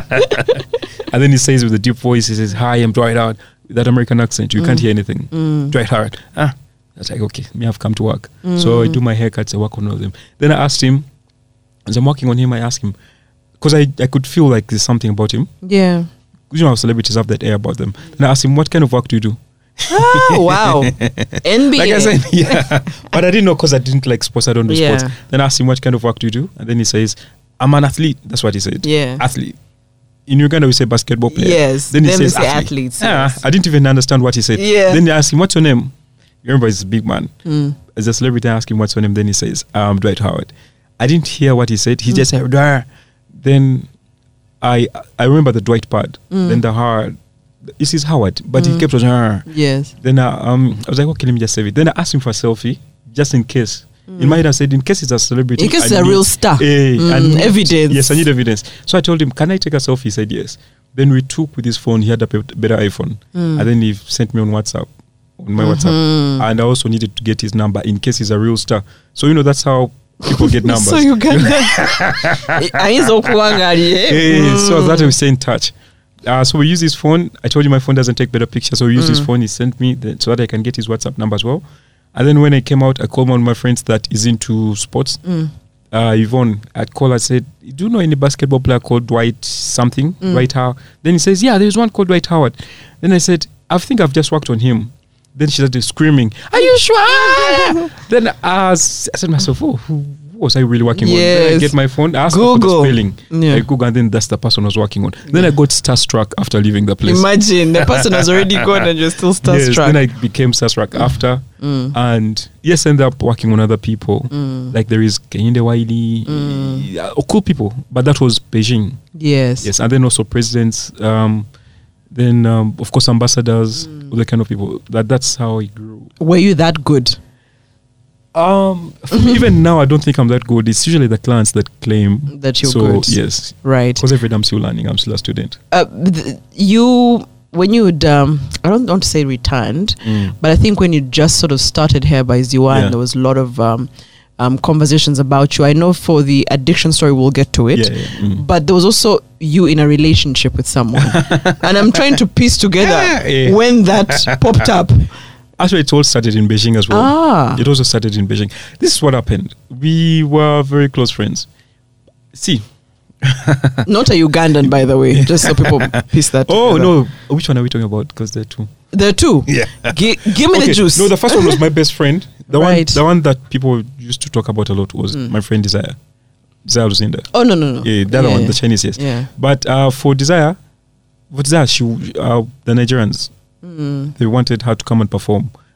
And then he says with a deep voice, he says, "Hi, I'm Dwight Howard." With that American accent, you can't hear anything. Yeah. Mm. Dwight Howard. Ah, I was like, okay, me have come to work. So I do my haircuts, I work on all of them. Then I asked him, as I'm working on him, I asked him, because I, I could feel like there's something about him. Yeah. You know how celebrities have that air about them. And I asked him, what kind of work do you do? Oh, wow. N B A. Like I said, yeah. But I didn't know because I didn't like sports, I don't do Yeah. sports. Then I asked him, what kind of work do you do? And then he says, I'm an athlete. That's what he said. Yeah. Athlete. In Uganda, we say basketball player. Yes. Then he Then we says say athlete. athletes, Yeah, yes. I didn't even understand what he said. Yeah. Then they asked him, what's your name? You remember, he's a big man. Mm. As a celebrity, I asked him, what's your name? Then he says, um, Dwight Howard. I didn't hear what he said. He Mm. just said, Dwight. Then I I remember the Dwight part. Mm. Then the Howard. This is Howard. But he Mm. kept on, "Ah." Yes. Then I, um, I was like, okay, let me just save it. Then I asked him for a selfie, just in case. In my head, I said, in case it's a celebrity. In case I it's a need- real star. Eh, I Mm, need- evidence. Yes, I need evidence. So I told him, can I take a selfie? He said yes. Then we took with his phone. He had a pe- better iPhone. Mm. And then he sent me on WhatsApp, on my WhatsApp. Mhm. And I also needed to get his number in case he's a real star. So, you know, that's how people get numbers. So Uganda. Aizo kuangalia. Eh, so Mm. that we stay in touch. Uh, so we use his phone. I told you my phone doesn't take better pictures, so we use his Mm. phone. He sent me the, so that I can get his WhatsApp number as well. And then when I came out, I called one of my friends that is into sports. Mm. Uh, Yvonne, I'd call. I said, "Do you know any basketball player called Dwight something? Mm. Dwight Howard?" Then he says, "Yeah, there's one called Dwight Howard." Then I said, "I think I've just worked on him." Then she started screaming, "Are you sure?" Then I, s- I said to myself, "Oh, who, who was I really working on?" Then I Yes. get my phone, I asked her for Google. the spelling. Yeah. I Google, and then that's the person I was working on. Then I got starstruck after leaving the place. Imagine the person has already gone and you're still Yes, starstruck. then I became starstruck after. Mm. And yes, ended up working on other people. Mm. Like there is Kehinde Wiley, Mm. uh, cool people. But that was Beijing. Yes. Yes, and then also presidents. Um, then um, of course ambassadors, Mm. all the kind of people. That that's how I grew. Were you that good? Um, even now, I don't think I'm that good. It's usually the clients that claim That you're so, good. yes, Right. because every day I'm still learning. I'm still a student. Uh, th- you, when you would, um, I don't want to say returned, but I think when you just sort of started Hair by Ziwa, Yeah. and there was a lot of um, um, conversations about you. I know for the addiction story, we'll get to it. Yeah, yeah, mm. But there was also you in a relationship with someone. And I'm trying to piece together Yeah. when that popped up. Actually, it all started in Beijing as well. Ah. It also started in Beijing. This is what happened. We were very close friends. See. Not a Ugandan, by the way, just so people piece that Oh, together. no. Which one are we talking about? Because there are two. There are two. Yeah. Gi- give me Okay, the juice. No, the first one was my best friend. The Right. one the one that people used to talk about a lot was Mm. my friend Desire. Desire Luzinda. Oh, no, no, no. Yeah, the other one, the Chinese, yes. Yeah. But uh, for Desire, for Desire, she, uh, the Nigerians, Mm. they wanted her to come and perform.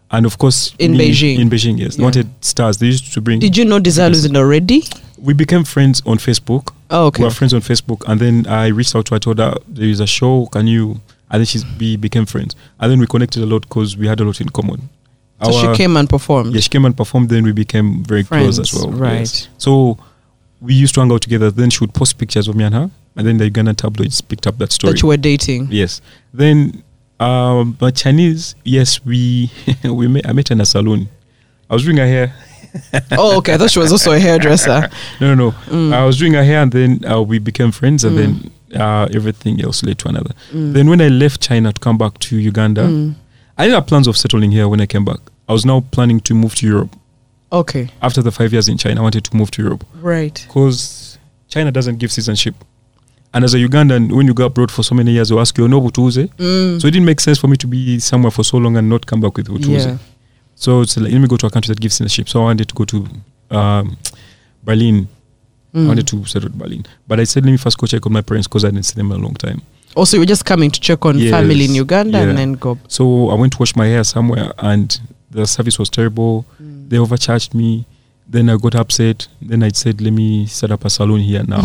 And of course, In me- Beijing. In Beijing, yes. They Yeah. wanted stars. They used to bring. Did you know Desire Losing already? We became friends on Facebook. Oh, okay. We were friends on Facebook, and then I reached out to her. I told her there is a show. Can you? And then she we became friends, and then we connected a lot because we had a lot in common. So Our- she came and performed. Yeah, she came and performed. Then we became very Friends, close as well. right. Yes. So we used to hang out together. Then she would post pictures of me and her, and then the Ugandan tabloids picked up that story. That you were dating. Yes. Then, um, but Chinese, yes, we we met, I met her in a salon. I was doing her hair. Oh, okay. I thought she was also a hairdresser. No, no, no. Mm. I was doing her hair, and then uh, we became friends, and Mm. then uh, everything else led to another. Mm. Then when I left China to come back to Uganda, Mm. I didn't have plans of settling here when I came back. I was now planning to move to Europe. Okay. After the five years in China, I wanted to move to Europe Right. because China doesn't give citizenship. And as a Ugandan, when you go abroad for so many years, they'll ask you, no, Butuze. Mm. So it didn't make sense for me to be somewhere for so long and not come back with Butuze. Yeah. So it's like, let me go to a country that gives citizenship. So I wanted to go to um, Berlin. Mm. I wanted to settle in Berlin. But I said, let me first go check on my parents because I didn't see them in a long time. Also, you were just coming to check on Yes. family in Uganda Yeah. and then go. So I went to wash my hair somewhere and the service was terrible. Mm. They overcharged me. Then I got upset. Then I said, let me set up a salon here now.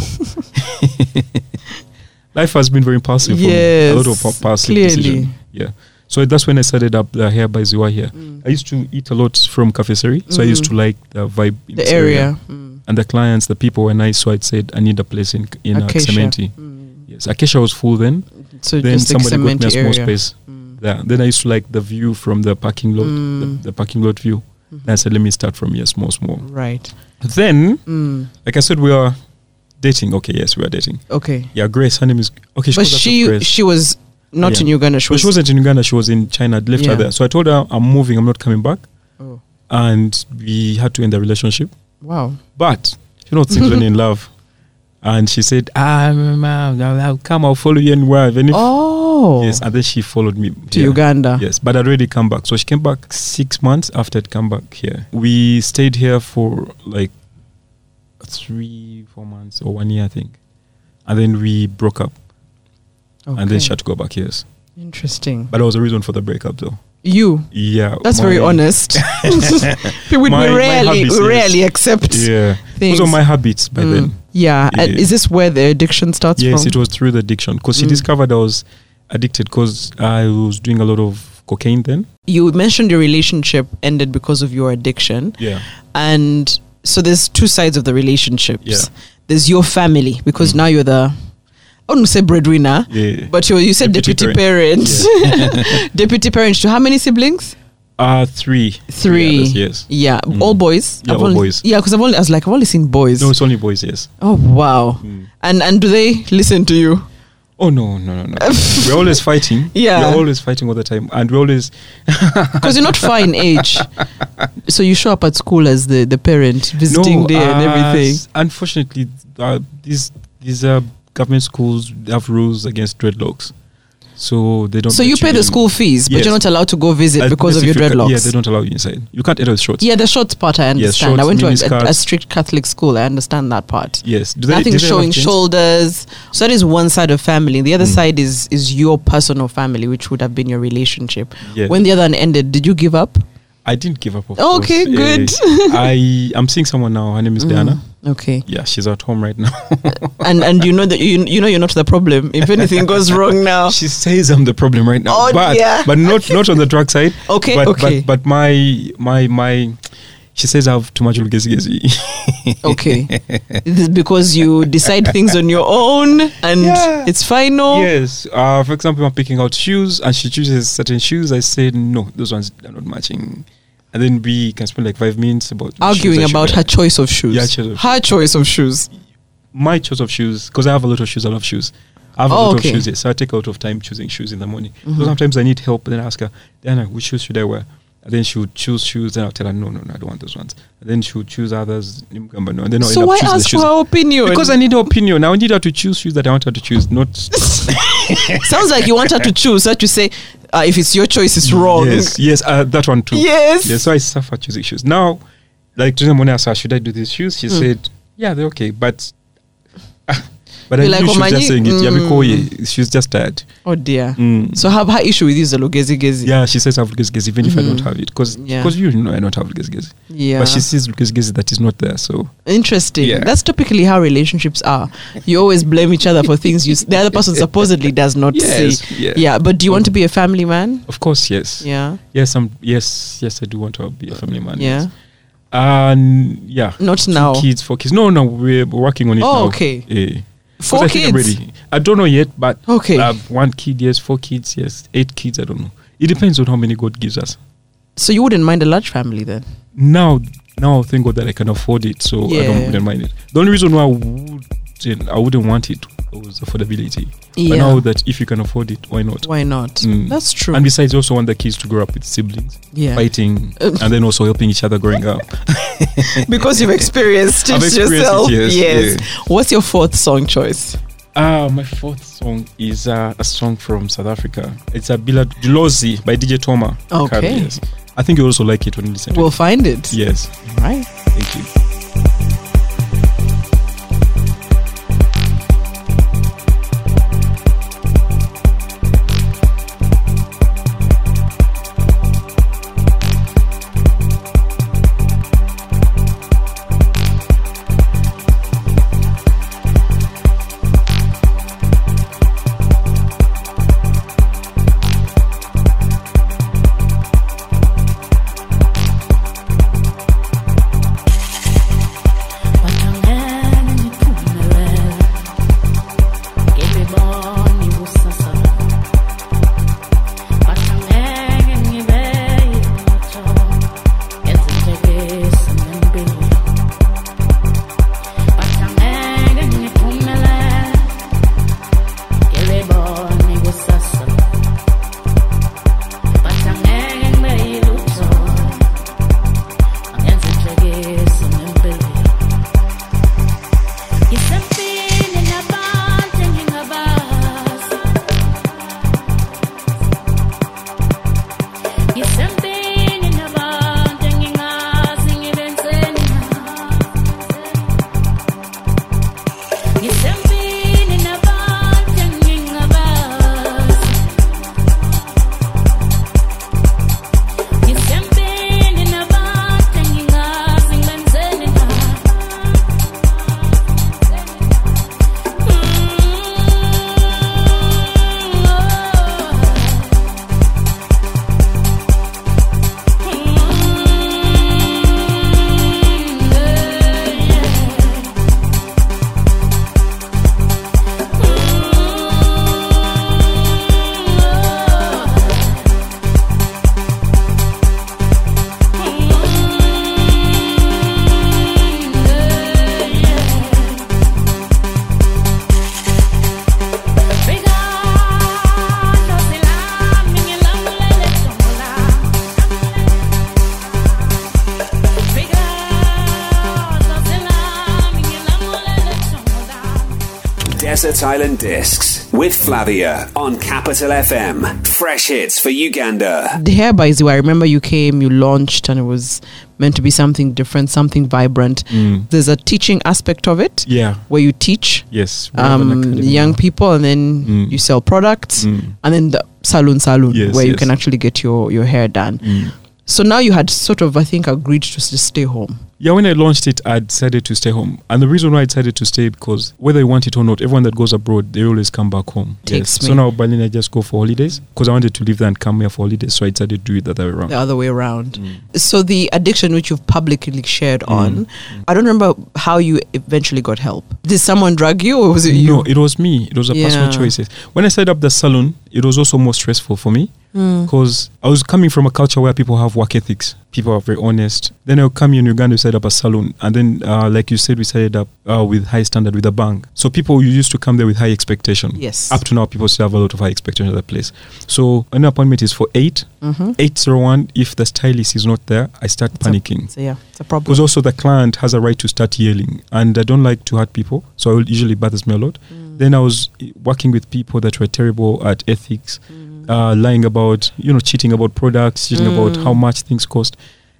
Life has been very impulsive for me. A lot of Yes, pa- passive clearly. decision. Yeah. So that's when I started up the Hair by Ziwa here. Mm. I used to eat a lot from Cafeserie. So I used Mm. to like the vibe in The this area. Mm. And the clients, the people were nice. So I said, I need a place in, in uh, Acacia. Cementi. Mm. Yes. Acacia was full then. So Then just like somebody got me a cement small area. space. Mm. Yeah. Then I used to like the view from the parking lot, Mm. the, the parking lot view. Mhm. And I said, let me start from here, small, small. Right. Then, Mm. like I said, we are dating. Okay, yes, we are dating. Okay. Yeah, Grace, her name is. Okay, she But calls herself she Grace. she was not Yeah. in Uganda. She But was. she wasn't in Uganda, she was in China. I'd left Yeah. her there. So I told her, I'm moving, I'm not coming back. Oh. And we had to end the relationship. Wow. But, you know, things when in love. And she said, ah, ma'am, I'll, I'll come, I'll follow you anywhere. Even if, Oh. yes, and then she followed me To here. Uganda. Yes, but I'd already come back. So she came back six months after I'd come back here. We stayed here for like three, four months or one year, I think. And then we broke up. Okay. And then she had to go back, yes. Interesting. But there was a reason for the breakup, though. You. Yeah. That's very my- honest. we, we My- my rarely, habits, we yes. rarely accept Yeah. things. Those are my habits by Mm. then. Yeah. And Yeah. is this where the addiction starts Yes, from? it was through the addiction. Because she Mm. discovered I was addicted because I was doing a lot of cocaine then. You mentioned your relationship ended because of your addiction. Yeah. And so there's two sides of the relationships. Yeah. There's your family, because Mm. now you're the, I wouldn't say breadwinner, Yeah. but you you said Deputy deputy, parent. Deputy parent to how many siblings? Uh, three. Three. others, yes. Yeah, Mm. all boys. Yeah, I've all only, boys. Yeah, because I've only, I was like, I've only seen boys. No, it's only boys, yes. Oh wow! Mm. And and do they listen to you? Oh, no, no, no, no. We're always fighting. Yeah. We're always fighting all the time. And we always. Because you're not far in age, so you show up at school as the the parent, visiting No, day and uh, everything. s- Unfortunately, uh, these these uh, government schools have rules against dreadlocks, so they don't. So you let pay the in. school fees, but Yes. you're not allowed to go visit Uh, because of if your you ca- dreadlocks. Yeah, they don't allow you inside. You can't enter with shorts. Yeah, the shorts part I understand. shorts, I went to a, a, miniskirts. a strict Catholic school. I understand that part. Yes. Do they, Nothing do they showing have jeans? shoulders. So that is one side of family. The other Mm. side is is your personal family, which would have been your relationship. Yeah. When the other one ended, did you give up? I didn't give up. Of Okay, course. good. Uh, I I'm seeing someone now. Her name is Diana. Mm, okay. Yeah, she's at home right now. And and you know that you you know you're not the problem. If anything goes wrong now. She says I'm the problem right now. Oh, but dear. but not not on the drug side. Okay, But okay. but, but my my my she says I have too much gezi. Okay. This is because you decide things on your own and Yeah. it's final. Yes. Uh, for example, I'm picking out shoes and she chooses certain shoes. I say no, those ones are not matching. And then we can spend like five minutes about the Arguing shoes I about should her wear. choice of shoes. Yeah, choice of her choice of shoes. My choice of shoes, because I have a lot of shoes. I love shoes. I have a Oh, lot okay. of shoes. Yes. So I take a lot of time choosing shoes in the morning. Mhm. So sometimes I need help. Then I ask her, Diana, which shoes should I wear? And then she would choose shoes. Then I'll tell her, no, no, no, I don't want those ones. And then she would choose others. And then I'll So end up why choosing the ask for shoes. her opinion? Because I need her opinion. I need her to choose shoes that I want her to choose, not. Sounds like you want her to choose. So that you say, uh, if it's your choice, it's wrong. Yes, yes, uh, that one too. Yes. Yeah, so I suffer choosing shoes. Now, like today morning I asked her, should I do these shoes? She Mm. said, yeah, they're okay, but But I You're knew like, she was just "Omanyi, saying it. Yeah, mm." because yeah, she was just tired. Oh dear. Mm. So her, her issue with you is the lugezi gezi. Yeah, she says I have Lugezi even if I don't Mhm. have it. Because Yeah. you know I don't have Lugezi. Yeah. But she sees Lugezi that is not there. So Interesting. Yeah. That's typically how relationships are. You always blame each other for things you s- the other person supposedly does not Yes, see. yeah. Yeah. But do you want to be a family man? of course, yes. Yeah. Yes, I'm yes, yes, I do want to be a family man. Yeah. Yes. And yeah. Not Two now. kids, four kids. No, no, we're working on it Oh, now. okay. Yeah. 'Cause Four I think I'm kids? ready. I don't know yet, but Okay. uh, one kid, yes, four kids, yes, eight kids, I don't know. It depends on how many God gives us. So you wouldn't mind a large family then? Now, now thank God that I can afford it, so I Yeah. don't wouldn't mind it. The only reason why I wouldn't, I wouldn't want it was affordability. Yeah. But now that if you can afford it, why not? Why not? Mm. That's true. And besides, you also want the kids to grow up with siblings, Yeah. fighting, and then also helping each other growing up. Because you've experienced it I've experienced it, yourself. yes, yes. yeah. What's your fourth song choice? Ah, my fourth song is uh, a song from South Africa. It's a Bila Dulozi by D J Toma. Okay. Yes. I think you also like it when you listen to We'll it. find it. Yes. Right. Thank you. Desert Island Discs with Flavia on Capital F M. Fresh hits for Uganda. The Hair by Ziwa, I remember you came, you launched, and it was meant to be something different, something vibrant. Mm. There's a teaching aspect of it Yeah. where you teach Yes. we have an um, academy young now. people, and then Mm. you sell products, Mm. and then the saloon saloon Yes, where you yes. can actually get your, your hair done. Mm. So now you had sort of, I think, agreed to just stay home. Yeah, when I launched it, I decided to stay home. And the reason why I decided to stay, because whether you want it or not, everyone that goes abroad, they always come back home. Takes So me. now Berlin, I just go for holidays because I wanted to live there and come here for holidays. So I decided to do it the other way around. The other way around. Mm. So the addiction which you've publicly shared on, I don't remember how you eventually got help. Did someone drug you, or was it you? No, it was me. It was a personal Yeah. choices. When I set up the salon, it was also more stressful for me Mm. because I was coming from a culture where people have work ethics. People are very honest. Then I'll come here in Uganda to set up a salon. And then, uh, like you said, we set it up uh, with high standard with a bang. So people you used to come there with high expectation. Yes. Up to now, people still have a lot of high expectation at that place. So an appointment is for eight. Mm-hmm. eight oh one, if the stylist is not there, I start It's a- panicking. So yeah, it's a problem. Because also the client has a right to start yelling, and I don't like to hurt people, so it usually bothers me a lot. Mm. Then I was working with people that were terrible at ethics, Mm. uh, lying about, you know, cheating about products, cheating Mm. about how much things cost.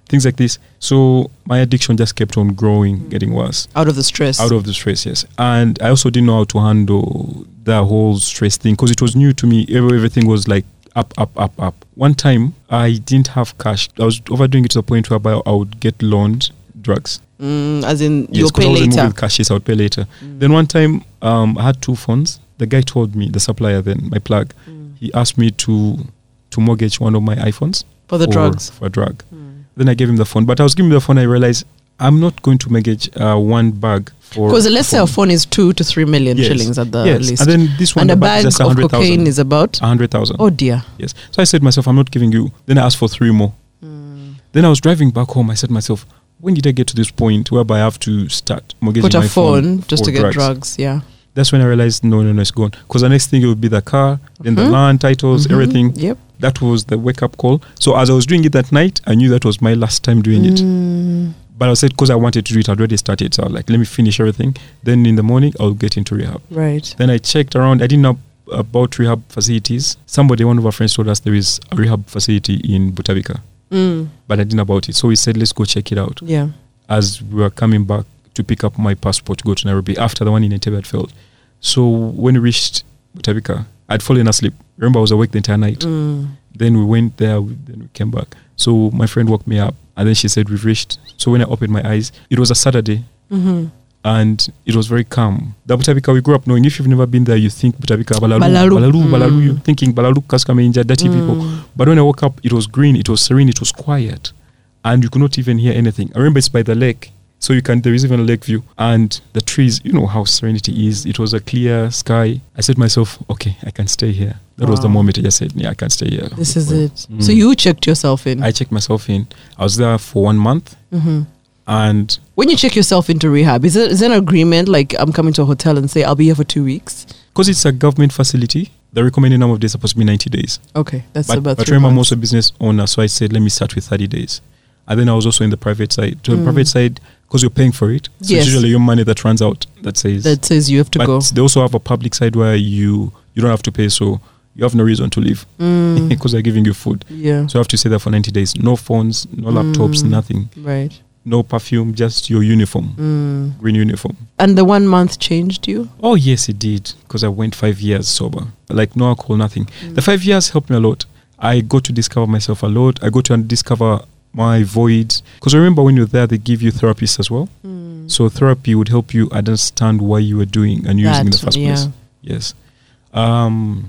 things like this. So my addiction just kept on growing, mm. getting worse. Out of the stress. Out of the stress, yes. And I also didn't know how to handle the whole stress thing because it was new to me. Everything was like up, up, up, up. One time, I didn't have cash. I was overdoing it to the point where I would get loaned drugs. Mm, as in, yes, you'll pay I later. With cash, yes, I would pay later. Mm. Then one time, um, I had two phones. The guy told me, the supplier then, my plug, mm. he asked me to to mortgage one of my iPhones. For the for, drugs? For a drug. Mm. Then I gave him the phone. But I was giving him the phone, I realized I'm not going to mortgage uh, one bag for... Because let's say a phone is two to three million yes. shillings at the yes. least. And then this one, and the a bag, bag is just of cocaine is about? one hundred thousand. Oh dear. Yes. So I said to myself, I'm not giving you. Then I asked for three more. Mm. Then I was driving back home. I said to myself, when did I get to this point whereby I have to start mortgaging Put a my phone, phone just to get drugs. drugs, yeah. That's when I realized, no, no, no, it's gone. Because the next thing it would be the car, then mm-hmm. the land, titles, mm-hmm. everything. Yep. That was the wake-up call. So as I was doing it that night, I knew that was my last time doing mm. it. But I said, because I wanted to do it, I'd already started. So I was like, let me finish everything. Then in the morning, I'll get into rehab. Right. Then I checked around. I didn't know about rehab facilities. Somebody, one of our friends told us there is a rehab facility in Butabika. Mm. But I didn't know about it. So we said, let's go check it out. Yeah. As we were coming back to pick up my passport to go to Nairobi after the one in Entebbe had failed. So when we reached Butabika, I'd fallen asleep. Remember, I was awake the entire night. Mm. Then we went there, we, then we came back. So my friend woke me up and then she said, we've reached. So when I opened my eyes, it was a Saturday mm-hmm. and it was very calm. The Butabika, we grew up knowing, if you've never been there, you think Butabika, Balalu, Balalu, Balalu, mm. Balalu, you're thinking Balalu, Kaskamenja, dirty mm. people. But when I woke up, it was green, it was serene, it was quiet. And you could not even hear anything. I remember it's by the lake. So you can, there is even a lake view and the trees, you know how serenity is. It was a clear sky. I said to myself, okay, I can stay here. That wow. was the moment I just said, yeah, I can stay here. This is it. Mm. So you checked yourself in? I checked myself in. I was there for one month. Mm-hmm. And when you check yourself into rehab, is it is there an agreement like I'm coming to a hotel and say I'll be here for two weeks? Because it's a government facility, the recommended number of days is supposed to be ninety days. Okay, that's but, about But three remember, I'm months. also a business owner, so I said, let me start with thirty days. And then I was also in the private side. To Mm. the private side, because you're paying for it, so Yes. it's usually your money that runs out that says... That says you have to but go. they also have a public side where you, you don't have to pay, so you have no reason to leave Mm. because they're giving you food. Yeah. So I have to stay there for ninety days. No phones, no laptops, Mm. nothing. Right. No perfume, just your uniform, Mm. green uniform. And the one month changed you? Oh, yes, it did, because I went five years sober. Like no alcohol, nothing. Mm. The five years helped me a lot. I got to discover myself a lot. I got to discover my voids. Because remember, when you're there, they give you therapists as well. Mm. So therapy would help you understand why you were doing and using in the That, first yeah. place. Yes. Um,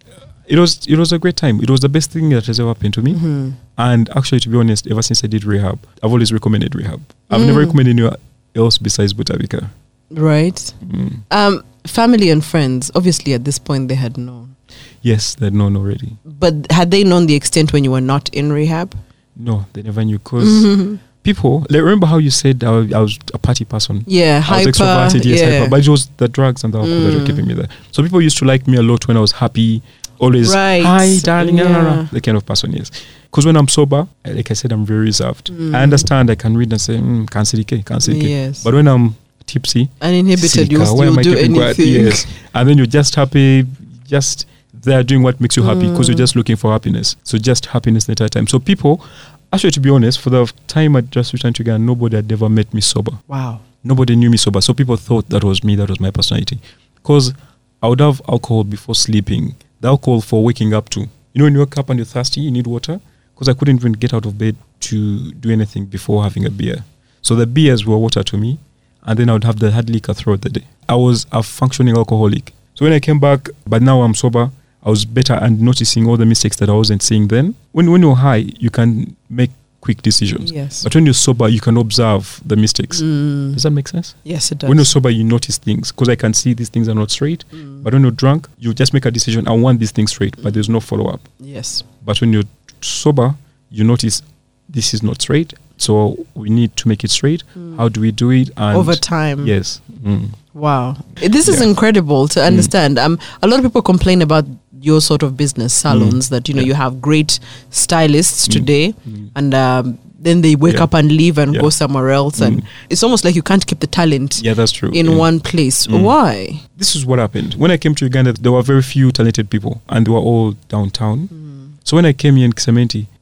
it was it was a great time. It was the best thing that has ever happened to me. Mm-hmm. And actually, to be honest, ever since I did rehab, I've always recommended rehab. I've Mm. never recommended anyone else besides Butabika. Right. Mm. Um, family and friends, obviously at this point they had known. Yes, they'd known already. But had they known the extent when you were not in rehab? No, they never knew. Because Mm-hmm. people, like, remember how you said I was, I was a party person? Yeah, I was hyper. extroverted, yes, yeah. hyper. But it was the drugs and the alcohol that were Mm. keeping me there. So people used to like me a lot when I was happy. Always, Right. hi, darling, Yeah. no, no, no. The kind of person, yes. Because when I'm sober, I- like I said, I'm very reserved. Mm. I understand, I can read and say, mm, can't see the K, can't see the K. Yes. But when I'm tipsy, Uninhibited, you'll, Sika, why you'll am I do keeping quiet? anything. Yes. And then you're just happy, just there doing what makes you happy because Mm. you're just looking for happiness. So just happiness the entire time. So people, actually, to be honest, for the time I just returned to Ghana, nobody had ever met me sober. Wow. Nobody knew me sober. So people thought that was me, that was my personality. Because I would have alcohol before sleeping, the alcohol for waking up to. You know, when you wake up and you're thirsty, you need water. Because I couldn't even get out of bed to do anything before having a beer. So the beers were water to me. And then I would have the hard liquor throughout the day. I was a functioning alcoholic. So when I came back, but now I'm sober, I was better and noticing all the mistakes that I wasn't seeing then. When when you're high, you can make quick decisions. Yes. But when you're sober, you can observe the mistakes. Mm. Does that make sense? Yes, it does. When you're sober, you notice things because I can see these things are not straight. Mm. But when you're drunk, you just make a decision. I want these things straight, but there's no follow up. Yes. But when you're sober, you notice this is not straight. So we need to make it straight. Mm. How do we do it? And Over time. Yes. Mm. Wow. This is Yeah. incredible to understand. Um, a lot of people complain about your sort of business salons Mm. that, you know, Yeah. you have great stylists Mm. today Mm. and um, then they wake Yeah. up and leave and Yeah. go somewhere else. And Mm. it's almost like you can't keep the talent Yeah, that's true. in Yeah. one place. Mm. Why? This is what happened. When I came to Uganda, there were very few talented people and they were all downtown. Mm. So when I came here in Kisementi,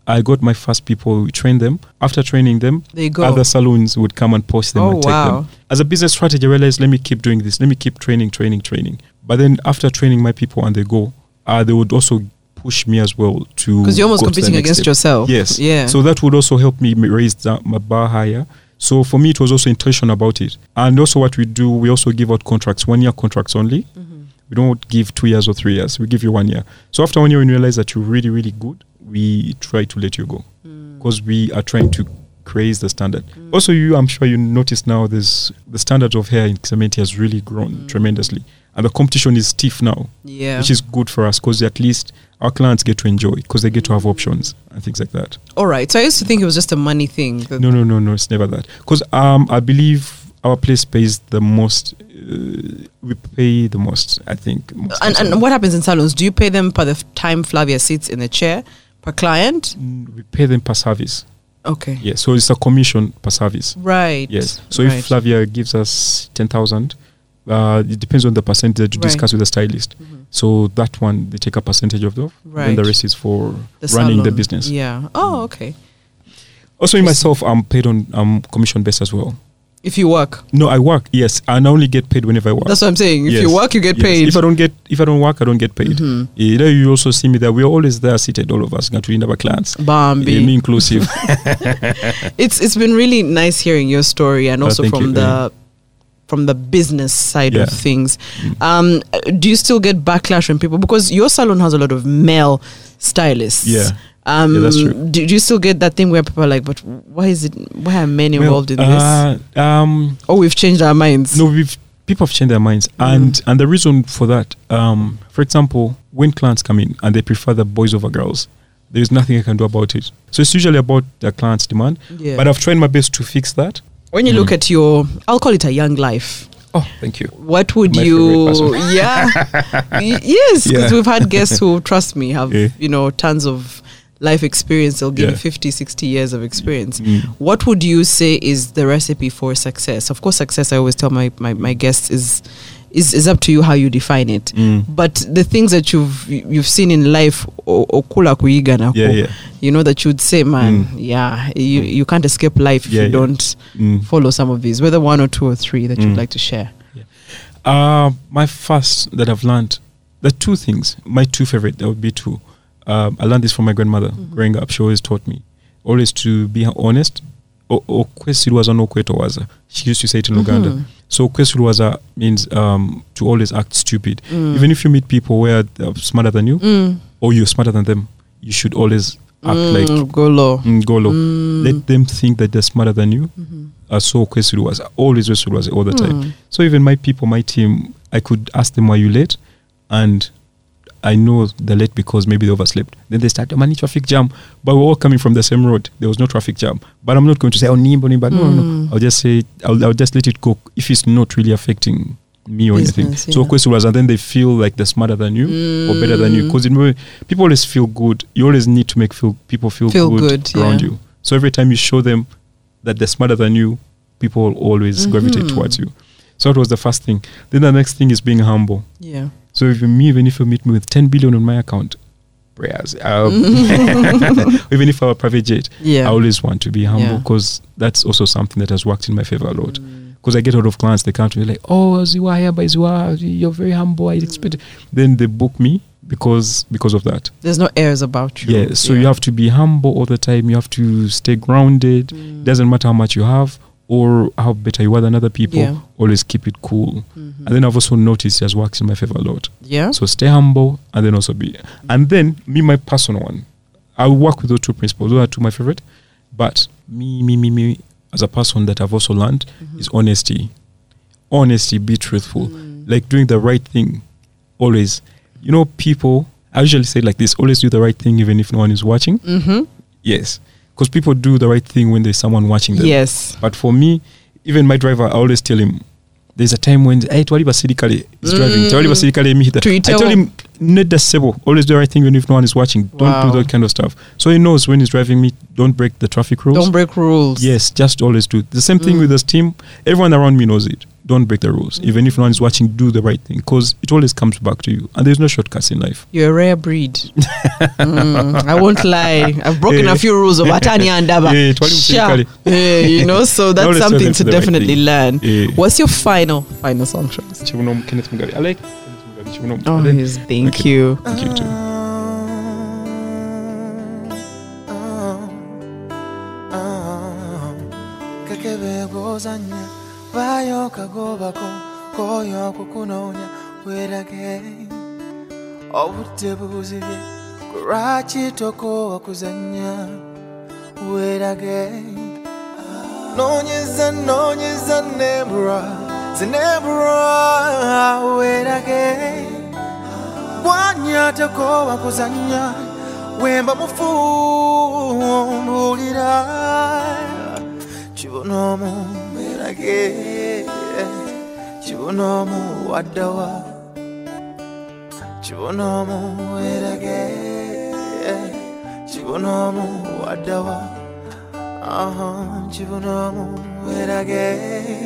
I got my first people, we trained them. After training them, There you go. other salons would come and post them Oh, and take wow. them. As a business strategy, I realized, let me keep doing this. Let me keep training, training, training. But then after training my people and they go, uh, they would also push me as well to Because you're almost go to the competing next against step. yourself. Yes. Yeah. So that would also help me m- raise the, my bar higher. So for me, it was also intention about it. And also what we do, we also give out contracts, one year contracts only. Mm-hmm. We don't give two years or three years. We give you one year. So after one year, when you realize that you're really, really good, we try to let you go. Because we are trying to raise the standard. Also, you, I'm sure you notice now, there's the standard of hair in Cementi has really grown tremendously. And the competition is stiff now, Yeah. which is good for us because at least our clients get to enjoy because they get to have options and things like that. All right. So I used to think it was just a money thing. that- No, no, no, no, it's never that. Because um, I believe our place pays the most. Uh, we pay the most, I think. most And, times. and what happens in salons? Do you pay them per the f- time Flavia sits in a chair per client? Mm, we pay them per service. Okay. Yeah, so it's a commission per service. Right. Yes. So right. if Flavia gives us ten thousand, uh, it depends on the percentage that you Right. discuss with the stylist. So that one, they take a percentage of that. Right. Then the rest is for The running the salon. business. Yeah. Oh, okay. Also, in myself, I'm paid on um, commission based as well. If you work. No, I work. Yes, and I only get paid whenever I work. That's what I'm saying. If Yes. you work, you get Yes. paid. If I don't get, if I don't work, I don't get paid. Mhm. You know, you also see me that we're always there, seated, all of us, going to win our clients. Bambi. Yeah, me inclusive. It's it's been really nice hearing your story and Oh, also thank from you. the Yeah. from the business side Yeah. of things. Mm. Um, do you still get backlash from people because your salon has a lot of male stylists? Yeah. Um, Yeah, that's true. Do, do you still get that thing where people are like, but why is it? Why are men Well, involved in this? uh, Um, Oh, we've changed our minds. no, we've people have changed their minds, Mm. and and the reason for that, um, for example, when clients come in and they prefer the boys over girls, there is nothing I can do about it. So it's usually about the client's demand. Yeah. But I've tried my best to fix that. When you Mm. look at your, I'll call it a young life. Oh, thank you. What would My you? favorite person. Yeah, Y- yes, because Yeah. we've had guests who, trust me, have Yeah. you know tons of life experience. They'll give Yeah. you fifty, sixty years of experience. Mm. What would you say is the recipe for success? Of course, success, I always tell my, my, my guests, is is is up to you how you define it. Mm. But the things that you've you've seen in life, o- okula kuiga nako, Yeah, yeah. you know, that you'd say, man, Mm. yeah, you, you can't escape life if Yeah, you yeah. don't Mm. follow some of these, whether one or two or three that you'd Mm. like to share. Uh, my first that I've learned, there are two things. My two favorite, there would be two. Um, I learned this from my grandmother growing up. She always taught me always to be honest. Okwesiruwaza no kwetowaza. She used to say it in Uganda. So okwesiruwaza means um, to always act stupid. Even if you meet people where they're smarter than you Mm. or you're smarter than them, you should always act like Mm, go low. Ngolo. Mm. Let them think that they're smarter than you. Uh, so kwesiruwaza, always kwesiruwaza all the time. So even my people, my team, I could ask them why you late, and I know they're late because maybe they overslept. Then they start, money traffic jam, but we're all coming from the same road. There was no traffic jam. But I'm not going to say, oh, nimbo, nimbo. No, no, no. I'll just say, I'll, I'll just let it go if it's not really affecting me or anything. Business, So yeah. kwesiruwaza, and then they feel like they're smarter than you or better than you. Because people always feel good. You always need to make feel people feel, Feel good, good, around yeah. you. So every time you show them that they're smarter than you, people will always gravitate towards you. So that was the first thing. Then the next thing is being humble. Yeah. So if you, me, even if you meet me with ten billion on my account, prayers, um, even if I have a private jet, Yeah. I always want to be humble Yeah. because that's also something that has worked in my favor a lot. Because I get a lot of clients, they come to me like, oh, Ziwa, here by Ziwa, you're very humble, I expect. Then they book me because because of that. There's no airs about you. Yeah, so you have to be humble all the time. You have to stay grounded. Doesn't matter how much you have or how better you are than other people. Yeah. Always keep it cool. And then I've also noticed it has worked in my favor a lot. Yeah. So stay humble and then also be. And then me, my personal one, I work with those two principles. Those are two my favorite. But me, me, me, me, as a person that I've also learned is honesty. Honesty, be truthful. Like doing the right thing. Always. You know, people, I usually say like this, always do the right thing even if no one is watching. Mm-hmm. Yes. Because people do the right thing when there's someone watching them. Yes. But for me, even my driver, I always tell him, there's a time when, hey, Twali Basirikale is driving. Twali Basirikale me hit. I Tweet tell him, not the sebo. Always do the right thing even if no one is watching. Don't Wow. do that kind of stuff. So he knows when he's driving me, don't break the traffic rules. Don't break rules. Yes, just always do. The same thing with the team. Everyone around me knows it. don't break the rules. Even if no one is watching, do the right thing, because it always comes back to you. And there's no shortcuts in life. You're a rare breed. mm, I won't lie. I've broken a few rules of Atani and Daba. Yeah, yeah, you know, so that's something to definitely learn. Yeah. What's your final, final song choice? Chibunom Kenneth Mugari. I like Kenneth Mugari. Oh, yes, thank okay. you. Thank you too. Bayo kagobako koyo kukunonya werage obutebuzibye kurachi toko wakuzanya werage nonyeza nonyeza nebra zinebra werage wanya toko wakuzanya wemba mufumbulira chibonomo werage chibonomo wadawa chibonomo werage chibonomo wadawa aha chibonomo werage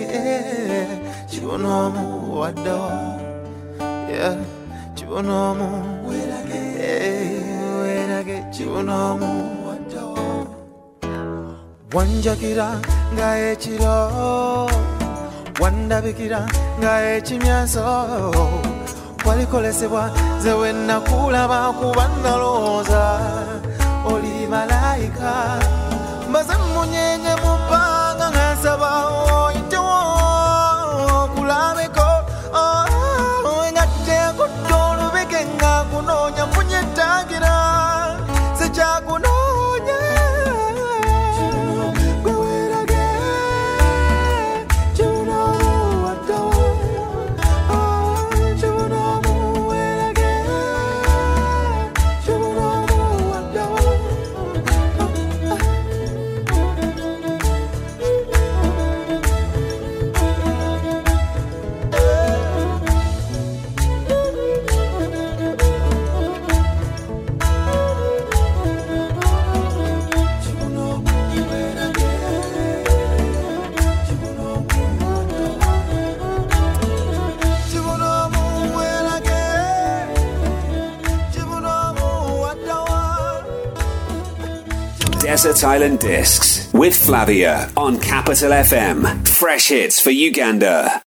chibonomo wadawa yeah chibonomo werage werage chibonomo wadawa wanjakira ngae chiro wandabikira ngae chimyaso walikolesebwa zewe nakulaba kubandaloza oli malaika mbaze munyenye mupanga ngasaba oyitewo kulabeko ngate kutolubeke ngakunonya munyetangira sechakunonya Desert Island Discs with Flavia on Capital F M. Fresh hits for Uganda.